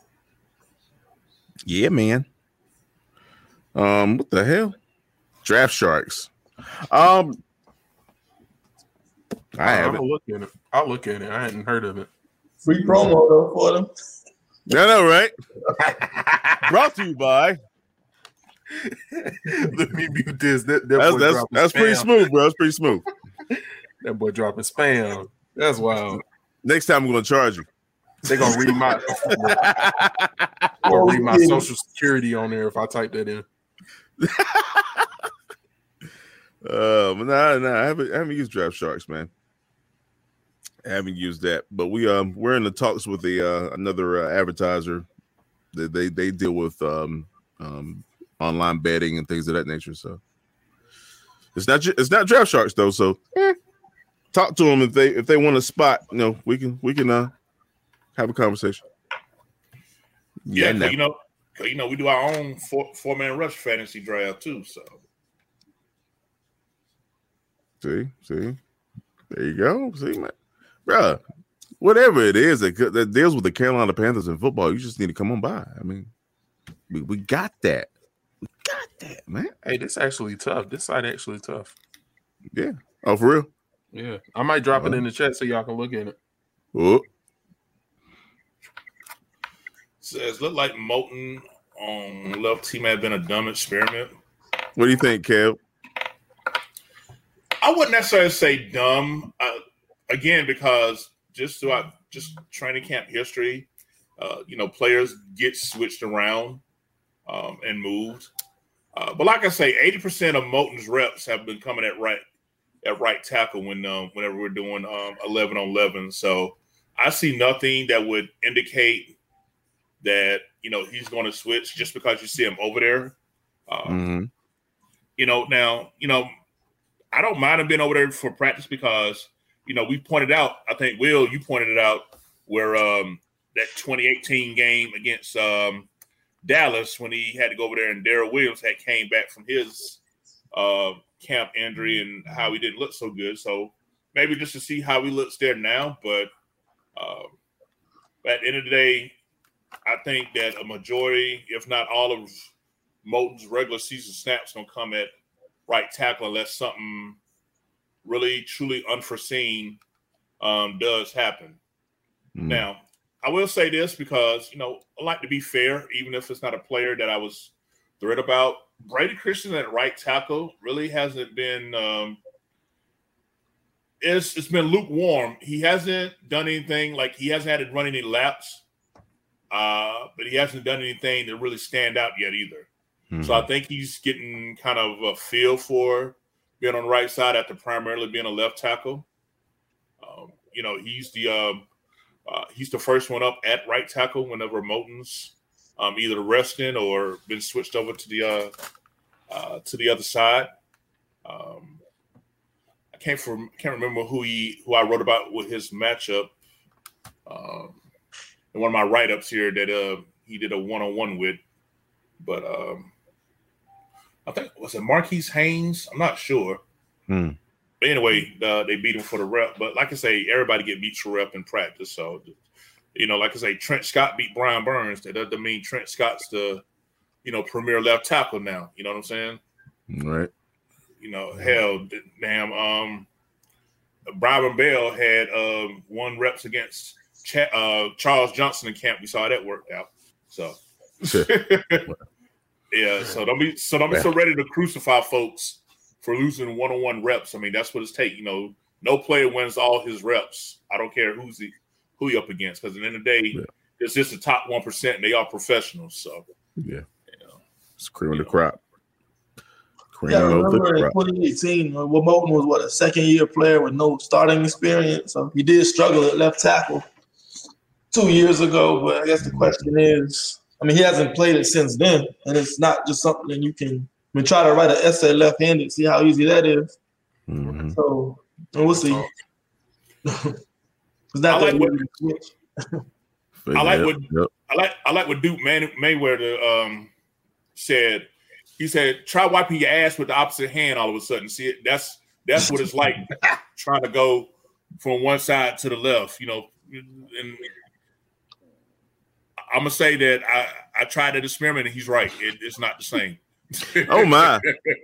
Yeah, man. Um, what the hell? Draft Sharks. Um, I have I'll look at it. I'll look at it. I hadn't heard of it. Free promo though for them. I know, right? Brought to you by. Let me mute this. That, that that's that's, that's pretty smooth, bro. That's pretty smooth. That boy dropping spam. That's wild. Next time I'm gonna charge you. They're gonna read my or read my social security on there if I type that in. Uh, but nah, nah, I haven't, I haven't used Draft Sharks, man. I haven't used that, but we um we're in the talks with the uh, another uh, advertiser. They, they they deal with um um online betting and things of that nature. So it's not it's not Draft Sharks though. So eh, talk to them if they if they want a spot. You know, we can we can uh have a conversation. Yeah, yeah you know, you know, we do our own four four man rush fantasy draft too. So. See, see, there you go. See, man, bruh, whatever it is that, that deals with the Carolina Panthers in football, you just need to come on by. I mean, we, we got that. We got that, man. Hey, this actually tough. This side actually tough. Yeah. Oh, for real? Yeah. I might drop oh. it in the chat so y'all can look at it. Oh. Says, look like Moton on left team had been a dumb experiment. What do you think, Kev? I wouldn't necessarily say dumb, uh, again, because just throughout just training camp history, uh, you know, players get switched around um, and moved. Uh, but like I say, eighty percent of Moton's reps have been coming at right at right tackle when um, whenever we're doing um, eleven on eleven. So I see nothing that would indicate that, you know, he's going to switch just because you see him over there. Um, mm-hmm. You know, now, you know, I don't mind him being over there for practice because, you know, we pointed out, I think, Will, you pointed it out, where um, that twenty eighteen game against um, Dallas when he had to go over there and Darrell Williams had came back from his uh, camp injury and how he didn't look so good. So maybe just to see how he looks there now. But uh, at the end of the day, I think that a majority, if not all of Moton's regular season snaps going to come at right tackle unless something really truly unforeseen um, does happen. Mm. Now, I will say this because, you know, I like to be fair, even if it's not a player that I was thrilled about. Brady Christian at right tackle really hasn't been um, – it's, it's been lukewarm. He hasn't done anything, like he hasn't had to run any laps, uh, but he hasn't done anything to really stand out yet either. So I think he's getting kind of a feel for being on the right side after primarily being a left tackle. Um, you know, he's the uh, uh, he's the first one up at right tackle whenever Moton's um, either resting or been switched over to the uh, uh, to the other side. Um, I can't from, can't remember who he who I wrote about with his matchup. Um, in one of my write ups here that uh, he did a one on one with, but. Um, I think, was it Marquise Haynes? I'm not sure. Hmm. But anyway, uh, they beat him for the rep. But like I say, everybody get beat for rep in practice. So, you know, like I say, Trent Scott beat Brian Burns. That doesn't mean Trent Scott's the, you know, premier left tackle now. You know what I'm saying? Right. You know, hell, damn. Um, Brian Bell had um, one reps against Ch- uh, Charles Johnson in camp. We saw that worked out. So. Yeah, so don't be so don't be so ready to crucify folks for losing one-on-one reps. I mean, that's what it's take. You know, no player wins all his reps. I don't care who's he who he up against, because at the end of the day, yeah. it's just the top one percent, and they are professionals. So yeah, you know, it's cream of the crop. Cream yeah, I remember in twenty eighteen, well, Moton was what a second-year player with no starting experience. So he did struggle at left tackle two years ago. But I guess the question is. I mean, he hasn't played it since then, and it's not just something you can I mean, try to write an essay left-handed, see how easy that is. Mm-hmm. So, and we'll see. It's not I like what, switch. I like what yep. I like. I like what Duke Man, Mayweather um, said. He said, "Try wiping your ass with the opposite hand all of a sudden. See it? That's that's what it's like trying to go from one side to the left. You know, and." I'm gonna say that I, I tried that experiment and he's right. It, it's not the same. Oh my!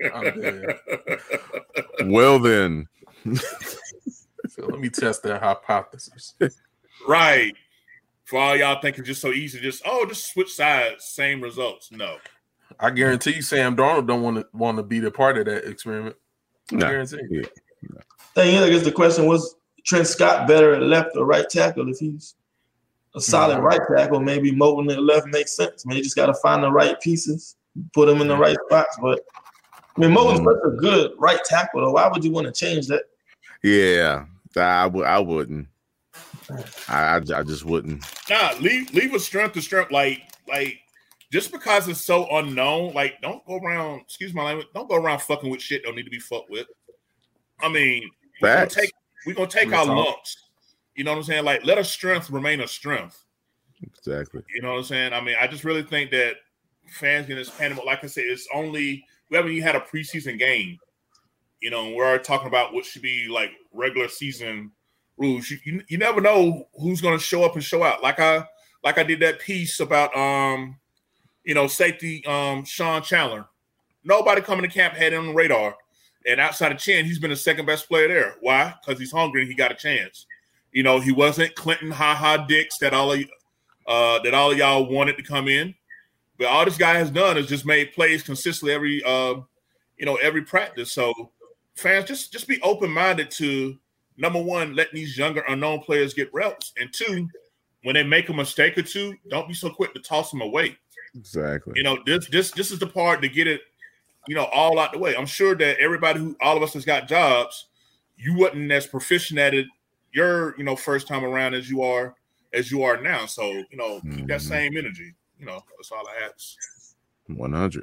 Well then, so let me test that hypothesis. Right. For all y'all think it's just so easy, just oh, just switch sides, same results. No, I guarantee you, Sam Darnold don't want to want to be the part of that experiment. I no. guarantee. Yeah. Thing is, I guess the question was Trent Scott better at left or right tackle? If he's a solid mm-hmm. right tackle, maybe Moton at left makes sense. I mean, you just got to find the right pieces, put them in the right spots. But I mean, Moton's mm-hmm. such a good right tackle, though. Why would you want to change that? Yeah, I, w- I wouldn't. I, I I just wouldn't. Nah, leave leave a strength to strength. Like like just because it's so unknown, like don't go around. Excuse my language. Don't go around fucking with shit. Don't need to be fucked with. I mean, we're gonna take we're gonna take our lumps. You know what I'm saying? Like let a strength remain a strength. Exactly. You know what I'm saying? I mean, I just really think that fans get this panic. Like I said, it's only we haven't even had a preseason game. You know, we're already talking about what should be like regular season rules. You, you, you never know who's going to show up and show out. Like I like I did that piece about um, you know, safety um Sean Chandler. Nobody coming to camp had him on the radar. And outside of Chin, he's been the second best player there. Why? Because he's hungry and he got a chance. You know, he wasn't Clinton Ha Ha Dix that all of uh that all of y'all wanted to come in. But all this guy has done is just made plays consistently every uh, you know, every practice. So fans, just just be open-minded to number one, letting these younger unknown players get reps, and two, when they make a mistake or two, don't be so quick to toss them away. Exactly. You know, this this this is the part to get it, you know, all out the way. I'm sure that everybody who all of us has got jobs, you wasn't as proficient at it your, you know, first time around as you are as you are now. So, you know, mm-hmm. keep that same energy. You know, that's all I ask. one hundred.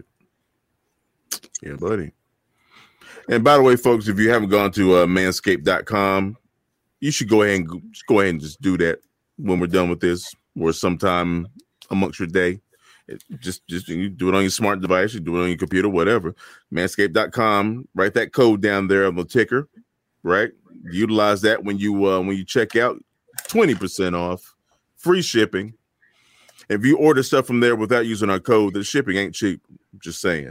Yeah, buddy. And by the way, folks, if you haven't gone to uh, manscaped dot com, you should go ahead and go, go ahead and just do that when we're done with this, or sometime amongst your day. It, just, just you do it on your smart device, you do it on your computer, whatever. manscaped dot com. Write that code down there on the ticker, right? Utilize that when you uh, when you check out. twenty percent off, free shipping. If you order stuff from there without using our code, the shipping ain't cheap. I'm just saying.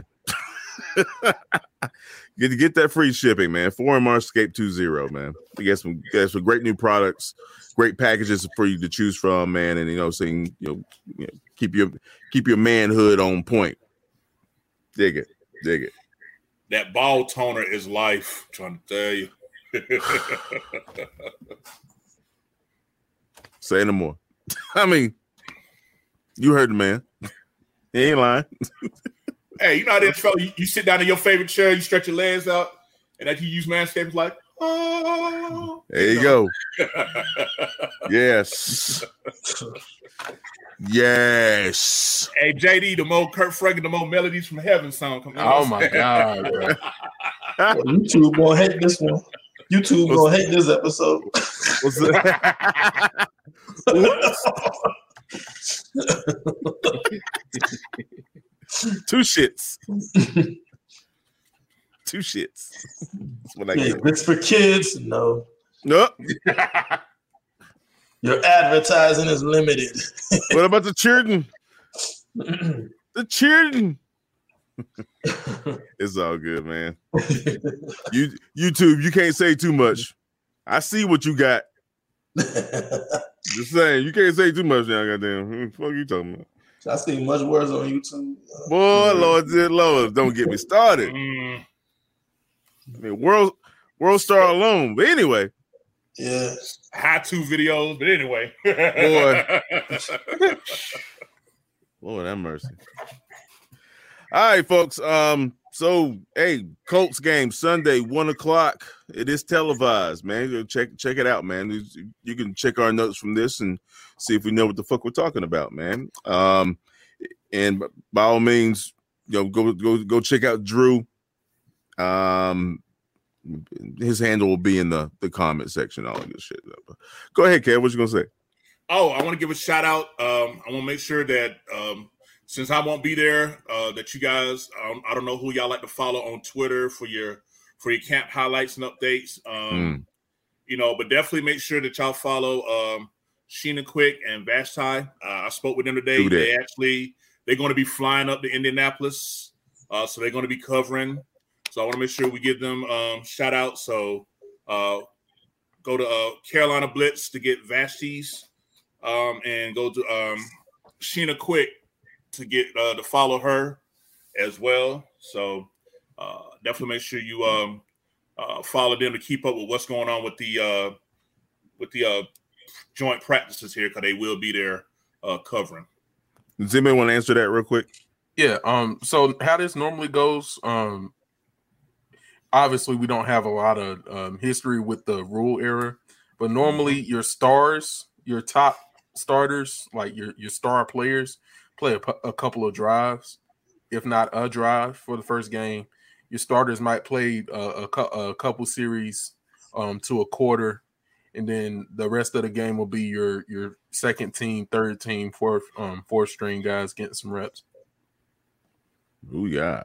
Get to get that free shipping, man. four M R Scape two zero, man. We got some, got some great new products, great packages for you to choose from, man. And you know, saying you know, you know, keep your keep your manhood on point. Dig it, dig it. That ball toner is life. I'm trying to tell you. Say no more. I mean, you heard the man. He ain't lying. Hey, you know how that fella, you, you sit down in your favorite chair, you stretch your legs out, and as you use Manscaped, it's like, oh. There you go. Yes. Yes. Hey, J D, the more Kurt Franklin, the more melodies from heaven song coming out. Oh, my God. Bro. Well, YouTube gonna hate this one. YouTube What's gonna hate this episode. What's that? Two shits. Two shits. That's what I yeah, get. It's for kids. No. No. Your advertising is limited. What about the children? The children. It's all good, man. You YouTube, you can't say too much. I see what you got. Just saying, you can't say too much now, goddamn. What the fuck you talking about? I see much worse on YouTube. Boy, Lord, dear Lord, don't get me started. I mean, world, world star alone. But anyway, yeah, how to videos. But anyway, boy, Lord have mercy. All right, folks. Um, so hey, Colts game Sunday, one o'clock. It is televised, man. Check check it out, man. You can check our notes from this and see if we know what the fuck we're talking about, man. Um, and by all means, you know, go go go check out Drew. Um, his handle will be in the the comment section. All of this shit. Go ahead, Kev. What you gonna say? Oh, I want to give a shout out. Um, I want to make sure that um. Since I won't be there, uh, that you guys, um, I don't know who y'all like to follow on Twitter for your for your camp highlights and updates. Um, mm. You know, but definitely make sure that y'all follow um, Sheena Quick and Vashti. Uh, I spoke with them today. They actually they're going to be flying up to Indianapolis, uh, so they're going to be covering. So I want to make sure we give them um, shout out. So uh, go to uh, Carolina Blitz to get Vashti's, um, and go to um, Sheena Quick to get uh, to follow her as well. So uh, definitely make sure you um, uh, follow them to keep up with what's going on with the uh, with the uh, joint practices here, because they will be there uh, covering. Does anybody want to answer that real quick? Yeah. Um. So how this normally goes. Um. Obviously, we don't have a lot of um, history with the rule era, but normally your stars, your top starters, like your your star players, play a, a couple of drives, if not a drive for the first game. Your starters might play a, a, a couple series um, to a quarter, and then the rest of the game will be your your second team, third team, fourth um, fourth string guys getting some reps. Oh yeah.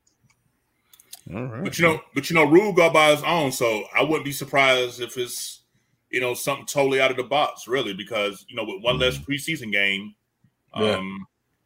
All right. But you know, but you know, rule go by his own, so I wouldn't be surprised if it's, you know, something totally out of the box, really, because, you know, with one less preseason game, Yeah. um,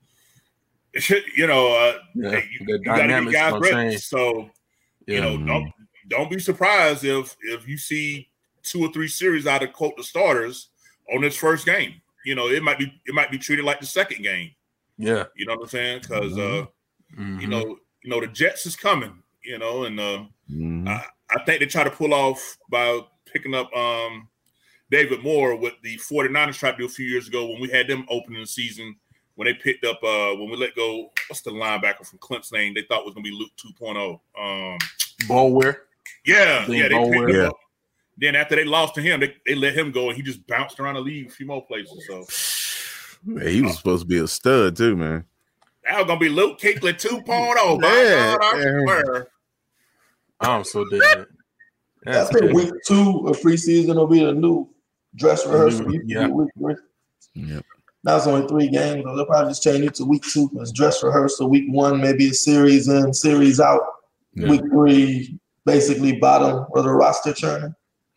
you know, uh, Yeah. hey, you, The you got to dynamics get guys gonna ready. change. So, Yeah. you know, don't don't be surprised if if you see two or three series out of quote the starters on this first game. You know, it might be it might be treated like the second game. Yeah. You know what I'm saying? Because uh, Mhm. you know, you know, the Jets is coming. You know, and uh, Mhm. I, I think they try to pull off by picking up um, David Moore, what the 49ers tried to do a few years ago when we had them opening the season, when they picked up, uh, when we let go, what's the linebacker from Clemson name they thought was going to be Luke two point oh? Um, Ballware. yeah, Dan yeah, they picked Ballware. him Yeah. up. Then after they lost to him, they, they let him go, and he just bounced around the league a few more places. So Man, he was supposed to be a stud too, man. that was going to be Luke Kuechly two point oh. My Yeah, God, I yeah. swear. I'm so dead. I That's think crazy. week two of preseason will be a new dress rehearsal. You Yeah. week three. Yep. Now it's only three games. So they'll probably just change it to week two as dress rehearsal. Week one, maybe a series in, series out. Yeah. Week three, basically bottom of the roster churning.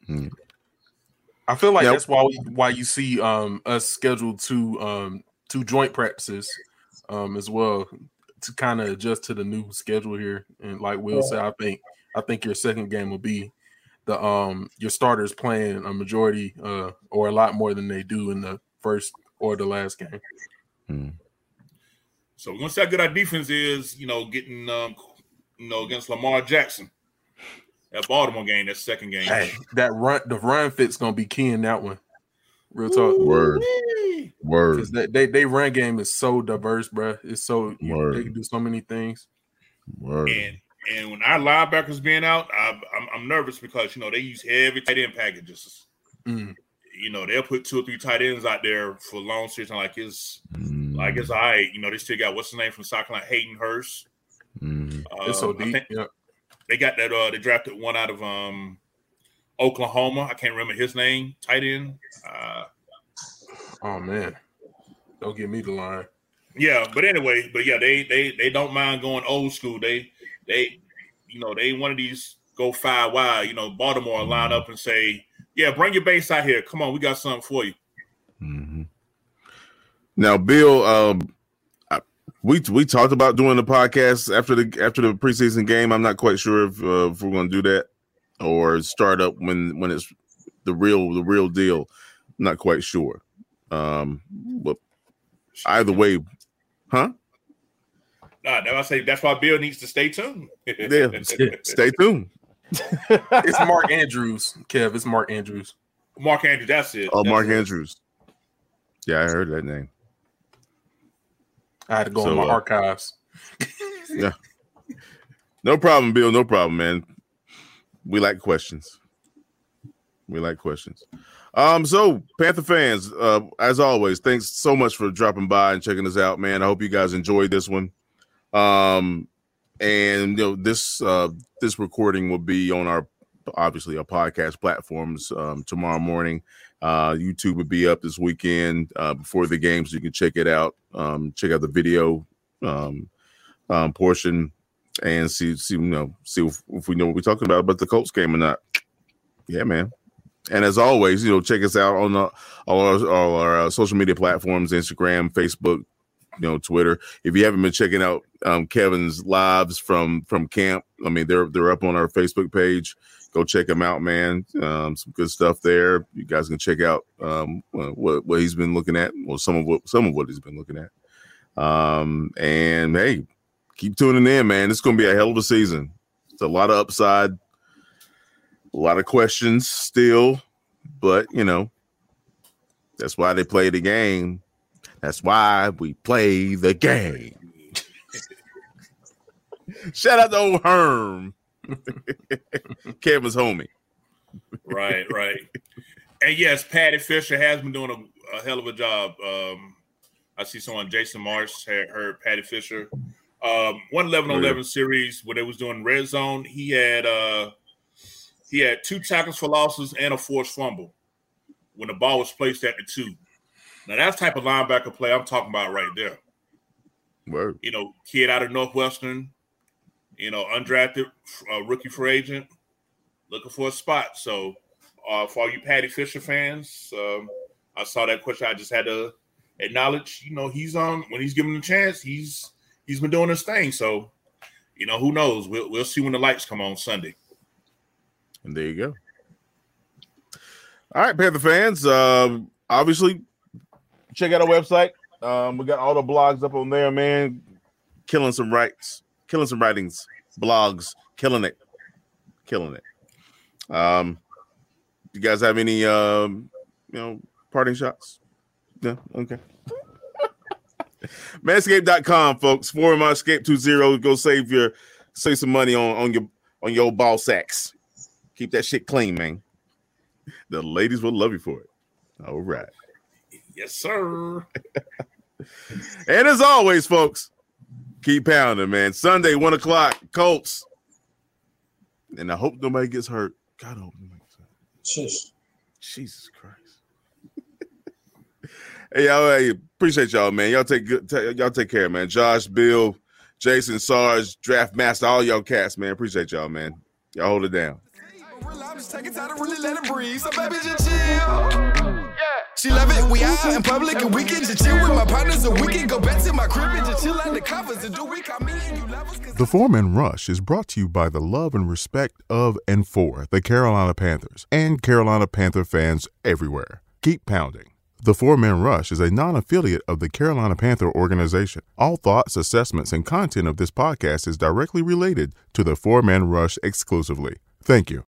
I feel like Now- that's why we, why you see um, us scheduled to um, two joint practices um, as well to kind of adjust to the new schedule here. And like Will said, I think I think your second game will be the um your starters playing a majority uh, or a lot more than they do in the first or the last game. So once that good our defense is, you know, getting um, you know, against Lamar Jackson, that Baltimore game, that second game. Hey, that run the run fit's gonna be key in that one. Real talk. Word. Word. Because they, they they run game is so diverse, bro. It's so you, Word. they can do so many things. Word. And and when our linebackers being out, I'm, I'm I'm nervous because, you know, they use heavy tight end packages. Mm. You know, they'll put two or three tight ends out there for long season, like it's Mm. like it's all right. You know, they still got what's his name from South Carolina, Hayden Hurst. Mm. It's so Um, I deep. think Yeah. they got that. Uh, they drafted one out of um Oklahoma. I can't remember his name. Tight end. Uh, Oh man, don't give me the line. Yeah, but anyway, but yeah, they they they don't mind going old school. They they you know they one of these go five wide. You know, Baltimore line up and say, "Yeah, bring your base out here. Come on, we got something for you." Mm-hmm. Now, Bill, um, I, we we talked about doing the podcast after the after the preseason game. I'm not quite sure if, uh, if we're going to do that or start up when when it's the real the real deal. I'm not quite sure. Um, but either way, huh? Nah, that's why I say that's why Bill needs to stay tuned. Yeah, stay tuned. It's Mark Andrews, Kev. It's Mark Andrews. Mark Andrews, that's it. Oh, That's Mark it. Andrews. Yeah, I heard that name. I had to go So, in my uh, archives. Yeah, no problem, Bill. No problem, man. We like questions. We like questions. Um, so Panther fans, uh, as always, thanks so much for dropping by and checking us out, man. I hope you guys enjoyed this one. Um, and you know, this uh this recording will be on our obviously our podcast platforms um tomorrow morning. Uh, YouTube will be up this weekend uh before the game, so you can check it out. Um, check out the video um, um portion and see see you know see if, if we know what we're talking about about the Colts game or not. Yeah, man. And as always, you know, check us out on the, all our, all our uh, social media platforms, Instagram, Facebook, you know, Twitter. If you haven't been checking out um, Kevin's lives from from camp, I mean, they're they're up on our Facebook page. Go check them out, man. Um, some good stuff there. You guys can check out um, what what he's been looking at, well, some of what some of what he's been looking at. Um, and hey, keep tuning in, man. It's going to be a hell of a season. It's a lot of upside. A lot of questions still, but, you know, that's why they play the game. That's why we play the game. Shout out to old Herm. Kevin's homie. Right, right. And yes, Patty Fisher has been doing a, a hell of a job. Um, I see someone, Jason Marsh, had heard Patty Fisher. Um, one eleven on eleven series where they was doing red zone. He had uh, he had two tackles for losses and a forced fumble when the ball was placed at the two. Now that's the type of linebacker play I'm talking about right there. Word. You know, kid out of Northwestern, you know, undrafted uh, rookie free agent, looking for a spot. So uh, for all you Patty Fisher fans, um, I saw that question. I just had to acknowledge, you know, he's um when he's given a chance, he's he's been doing his thing. So, you know, who knows? We'll we'll see when the lights come on Sunday. And there you go. All right, Panther fans. Um, obviously, check out our website. Um, we got all the blogs up on there, man. Killing some rights, killing some writings, blogs, killing it, killing it. Um, you guys have any um, you know, parting shots? No, okay. Manscaped dot com, folks. For Manscaped two zero. Go save your save some money on, on your on your ball sacks. Keep that shit clean, man. The ladies will love you for it. All right. Yes, sir. And as always, folks, keep pounding, man. Sunday, one o'clock, Colts. And I hope nobody gets hurt. God, I hope nobody gets hurt. Shush. Jesus Christ. Hey, y'all, hey, appreciate y'all, man. Y'all take good. T- y'all take care, man. Josh, Bill, Jason, Sarge, Draft Master, all y'all cats, man. Appreciate y'all, man. Y'all hold it down. I'm just taking time to really let it breathe. So baby, just chill. Yeah. She love it. We out in public and we can just chill with my partners, and we can go back to my crib and just chill under covers and do we call me and you lovers. The Four-Man Rush is brought to you by the love and respect of and for the Carolina Panthers and Carolina Panther fans everywhere. Keep pounding. The Four-Man Rush is a non-affiliate of the Carolina Panther organization. All thoughts, assessments, and content of this podcast is directly related to the Four-Man Rush exclusively. Thank you.